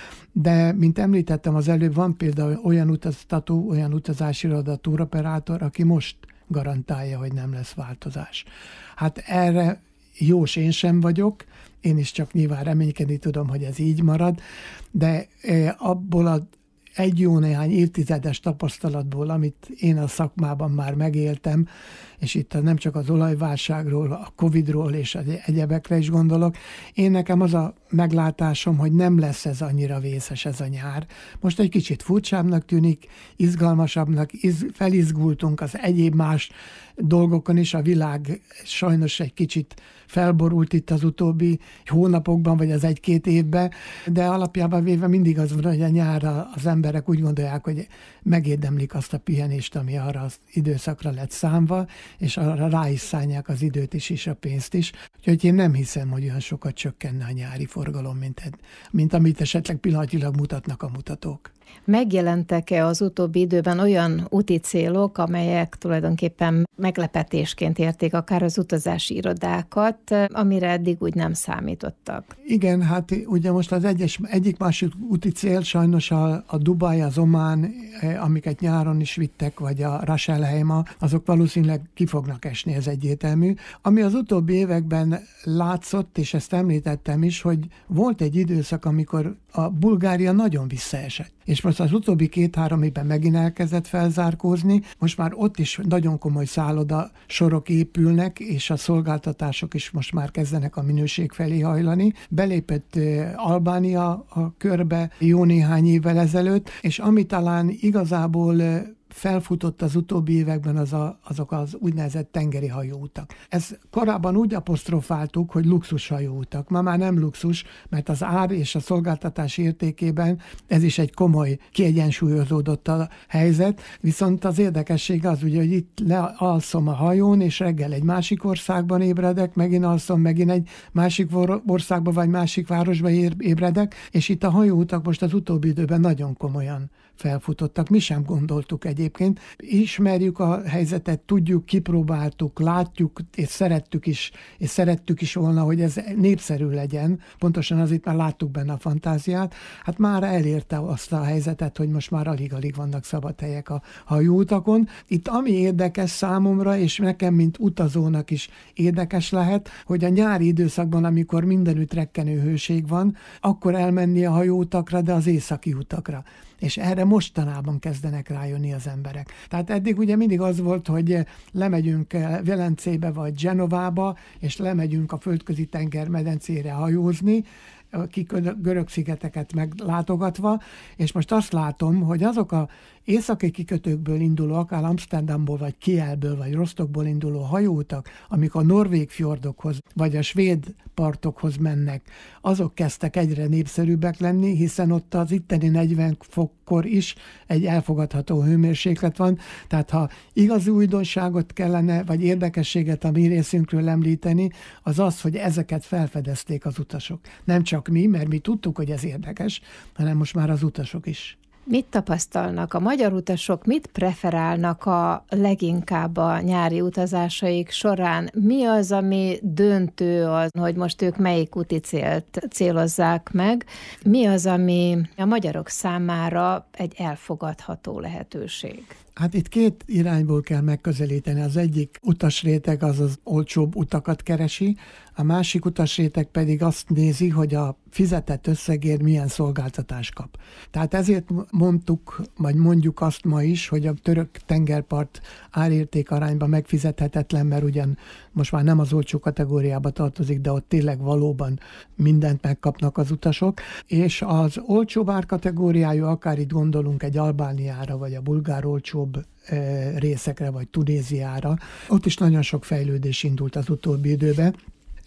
Speaker 6: De, mint említettem az előbb, van például olyan utaztató, olyan utazási iroda, túroperátor, aki most garantálja, hogy nem lesz változás. Hát erre jós én sem vagyok, én is csak nyilván reménykedni tudom, hogy ez így marad, de abból a egy jó néhány évtizedes tapasztalatból, amit én a szakmában már megéltem, és itt nem csak az olajválságról, a Covidról és az egyebekre is gondolok, én nekem az a meglátásom, hogy nem lesz ez annyira vészes ez a nyár. Most egy kicsit furcsábbnak tűnik, izgalmasabbnak, iz, felizgultunk az egyéb más dolgokon is, a világ sajnos egy kicsit felborult itt az utóbbi hónapokban, vagy az egy-két évben, de alapjában véve mindig az van, hogy a nyárra az emberek úgy gondolják, hogy megérdemlik azt a pihenést, ami arra az időszakra lett számva, és arra rá is szánják az időt is, és a pénzt is. Úgyhogy én nem hiszem, hogy olyan sokat csökkenne a nyári forgalom, mint, ed, mint amit esetleg pillanatilag mutatnak a mutatók.
Speaker 4: Megjelentek-e az utóbbi időben olyan úti célok, amelyek tulajdonképpen meglepetésként érték akár az utazási irodákat, amire eddig úgy nem számítottak?
Speaker 6: Igen, hát ugye most az egyes, egyik másik úti cél sajnos a, a Dubaj, az Omán, amiket nyáron is vittek, vagy a Ras Al Khaimah, azok valószínűleg ki fognak esni, ez egyértelmű. Ami az utóbbi években látszott, és ezt említettem is, hogy volt egy időszak, amikor a Bulgária nagyon visszaesett. És most az utóbbi két-három évben megint elkezdett felzárkózni, most már ott is nagyon komoly szálloda sorok épülnek, és a szolgáltatások is most már kezdenek a minőség felé hajlani. Belépett Albánia a körbe jó néhány évvel ezelőtt, és ami talán igazából felfutott az utóbbi években az a, azok az úgynevezett tengeri hajóutak. Ez korábban úgy apostrofáltuk, hogy luxus hajóutak. Ma már nem luxus, mert az ár és a szolgáltatás értékében ez is egy komoly kiegyensúlyozódott a helyzet, viszont az érdekesség az ugye, hogy itt lealszom a hajón, és reggel egy másik országban ébredek, megint alszom, megint egy másik országban vagy másik városban ébredek, és itt a hajóutak most az utóbbi időben nagyon komolyan felfutottak. Mi sem gondoltuk egyébként. Ismerjük a helyzetet, tudjuk, kipróbáltuk, látjuk, és szerettük is, és szerettük is volna, hogy ez népszerű legyen. Pontosan azért már láttuk benne a fantáziát. Hát már elérte azt a helyzetet, hogy most már alig-alig vannak szabad helyek a hajóutakon. Itt ami érdekes számomra, és nekem, mint utazónak is érdekes lehet, hogy a nyári időszakban, amikor mindenütt rekkenő hőség van, akkor elmenni a hajóutakra, de az északi utakra. És erre mostanában kezdenek rájönni az emberek. Tehát eddig ugye mindig az volt, hogy lemegyünk Velencébe vagy Genovába, és lemegyünk a földközi tenger medencére hajózni, ki görög szigeteket meglátogatva, és most azt látom, hogy azok a északi kikötőkből induló, akár Amsterdamból, vagy Kielből, vagy Rostokból induló hajóutak, amik a norvég fjordokhoz, vagy a svéd partokhoz mennek, azok kezdtek egyre népszerűbbek lenni, hiszen ott az itteni negyven fokkor is egy elfogadható hőmérséklet van, tehát ha igazi újdonságot kellene, vagy érdekességet a mi részünkről említeni, az az, hogy ezeket felfedezték az utasok. Nem csak mi, mert mi tudtuk, hogy ez érdekes, hanem most már az utasok is.
Speaker 4: Mit tapasztalnak a magyar utasok, mit preferálnak a leginkább a nyári utazásaik során? Mi az, ami döntő az, hogy most ők melyik úti célt célozzák meg? Mi az, ami a magyarok számára egy elfogadható lehetőség?
Speaker 6: Hát itt két irányból kell megközelíteni. Az egyik utasréteg az az olcsóbb utakat keresi, a másik utasréteg pedig azt nézi, hogy a fizetett összegért milyen szolgáltatást kap. Tehát ezért mondtuk, vagy mondjuk azt ma is, hogy a török tengerpart árérték arányban megfizethetetlen, mert ugyan most már nem az olcsó kategóriába tartozik, de ott tényleg valóban mindent megkapnak az utasok, és az olcsó árkategóriájú, akár itt gondolunk egy Albániára, vagy a bulgár olcsóbb részekre, vagy Tunéziára, ott is nagyon sok fejlődés indult az utóbbi időben.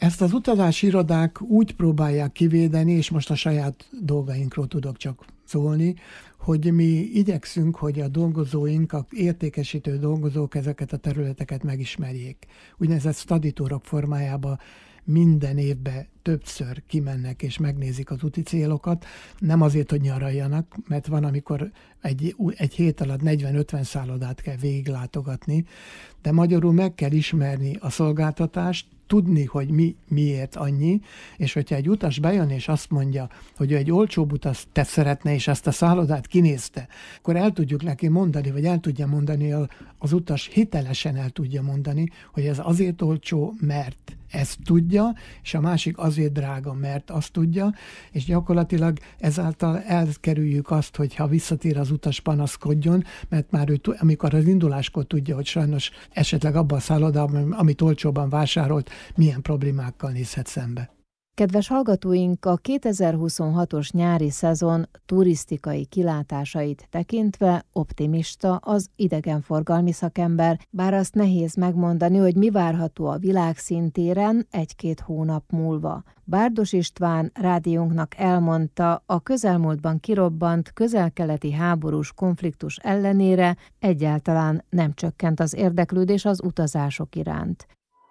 Speaker 6: Ezt az utazási irodák úgy próbálják kivédeni, és most a saját dolgainkról tudok csak szólni, hogy mi igyekszünk, hogy a dolgozóink, a értékesítő dolgozók ezeket a területeket megismerjék. Úgynevezett study tourok formájában minden évben többször kimennek és megnézik az úti célokat, nem azért, hogy nyaraljanak, mert van, amikor egy, egy hét alatt negyven-ötven szállodát kell végiglátogatni, de magyarul meg kell ismerni a szolgáltatást, tudni, hogy mi miért annyi, és hogyha egy utas bejön és azt mondja, hogy ő egy olcsóbb utas te szeretne, és ezt a szállodát kinézte, akkor el tudjuk neki mondani, vagy el tudja mondani, az utas hitelesen el tudja mondani, hogy ez azért olcsó, mert ezt tudja, és a másik azért drága, mert azt tudja, és gyakorlatilag ezáltal elkerüljük azt, hogy ha visszatér az utas, panaszkodjon, mert már ő, amikor az induláskor tudja, hogy sajnos esetleg abban a szállodában, amit olcsóban vásárolt, milyen problémákkal nézhet szembe.
Speaker 4: Kedves hallgatóink, a kétezer-huszonhatos nyári szezon turisztikai kilátásait tekintve optimista az idegenforgalmi szakember, bár azt nehéz megmondani, hogy mi várható a világszintéren egy-két hónap múlva. Bárdos István rádiónknak elmondta, a közelmúltban kirobbant közel-keleti háborús konfliktus ellenére egyáltalán nem csökkent az érdeklődés az utazások iránt.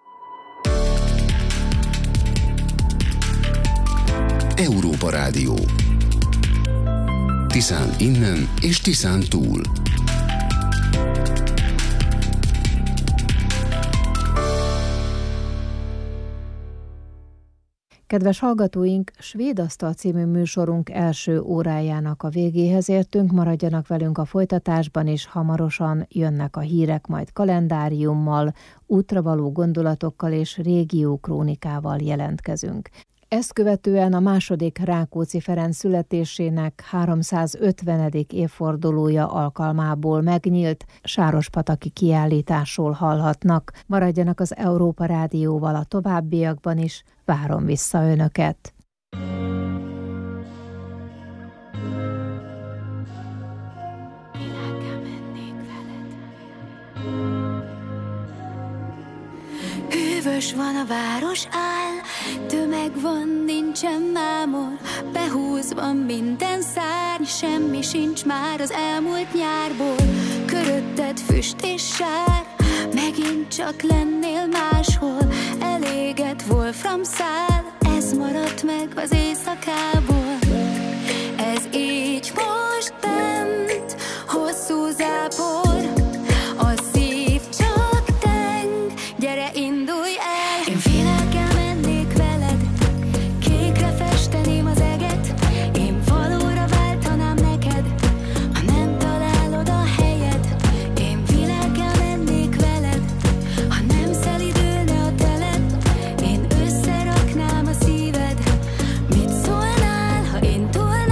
Speaker 1: Európa Rádió. Tiszán innen és Tiszán túl.
Speaker 4: Kedves hallgatóink, Svédasztal című műsorunk első órájának a végéhez értünk, maradjanak velünk a folytatásban, és hamarosan jönnek a hírek, majd kalendáriummal, útravaló gondolatokkal és régiókrónikával jelentkezünk. Ezt követően a második Rákóczi Ferenc születésének háromszázötvenedik évfordulója alkalmából megnyílt sárospataki kiállításról hallhatnak. Maradjanak az Európa Rádióval a továbbiakban is, várom vissza önöket.
Speaker 10: Hűvös van a város áll, tömeg van, nincsen mámor, behúzva minden szárny, semmi sincs már az elmúlt nyárból. Körötted füst és sár, megint csak lennél máshol, elégett Wolfram szál, ez maradt meg az éjszakából. Ez így most bent, hosszú zápor, a szív csak teng, gyere indulj el. Én félelkel mennék veled, kékre festeném az eget, én valóra váltanám neked, ha nem találod a helyed. Én félelkel mennék veled, ha nem szelidülne a teled, én összeraknám a szíved. Mit szólnál, ha én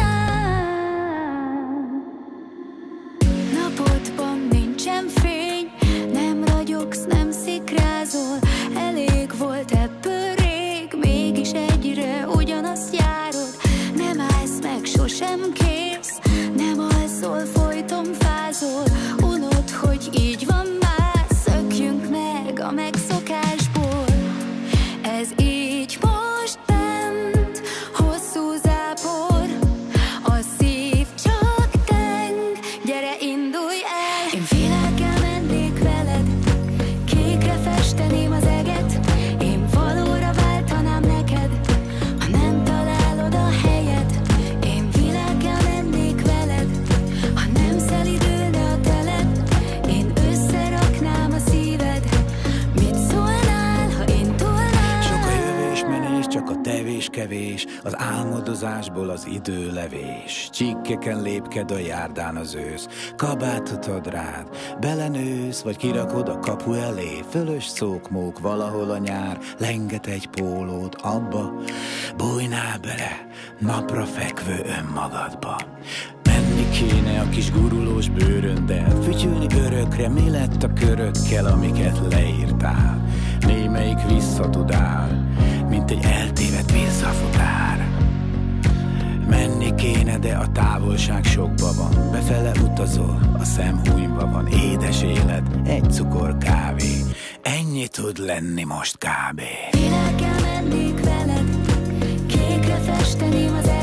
Speaker 10: tolnám? Napodban nincsen fény, nem ragyogsz, nem szikrázol, elég volt ebből rég, mégis egyre ugyanazt járod. Nem állsz meg, sosem kész, nem alszol, folyton fázol, unod, hogy így van már, szökjünk meg a megszokásból. Ez így most bent, hosszú zápor, a szív csak teng, gyere indulj el. Én félelkel mennék veled, kékre festeném az eget, én valóra váltanám neked, ha nem találod a helyed. Én félelkel mennék veled, ha nem szelidülne a teled, én összeraknám a szíved. Mit szólnál, ha én tolnám?
Speaker 11: Sok a jövés menés, csak a tevés kevés, az álmodozásból az idő levés. Csíkkeken lépked a járdán az ősz, kabátot ad rád, belenősz, vagy kirakod a kapu elé. Fölös szókmók valahol a nyár, lenget egy pólót abba, bújnál bele, napra fekvő önmagadba. Menni kéne a kis gurulós bőröndel, fütyülni örökre, mi lett a körökkel, amiket leírtál. Némelyik visszatudál, mint egy eltévedt visszafutár. Menni kéne, de a távolság sokba van, befele utazol, a szem húnyva van. Édes élet, egy cukor kávé, ennyi tud lenni most kb.
Speaker 10: Félelkel menni festeném az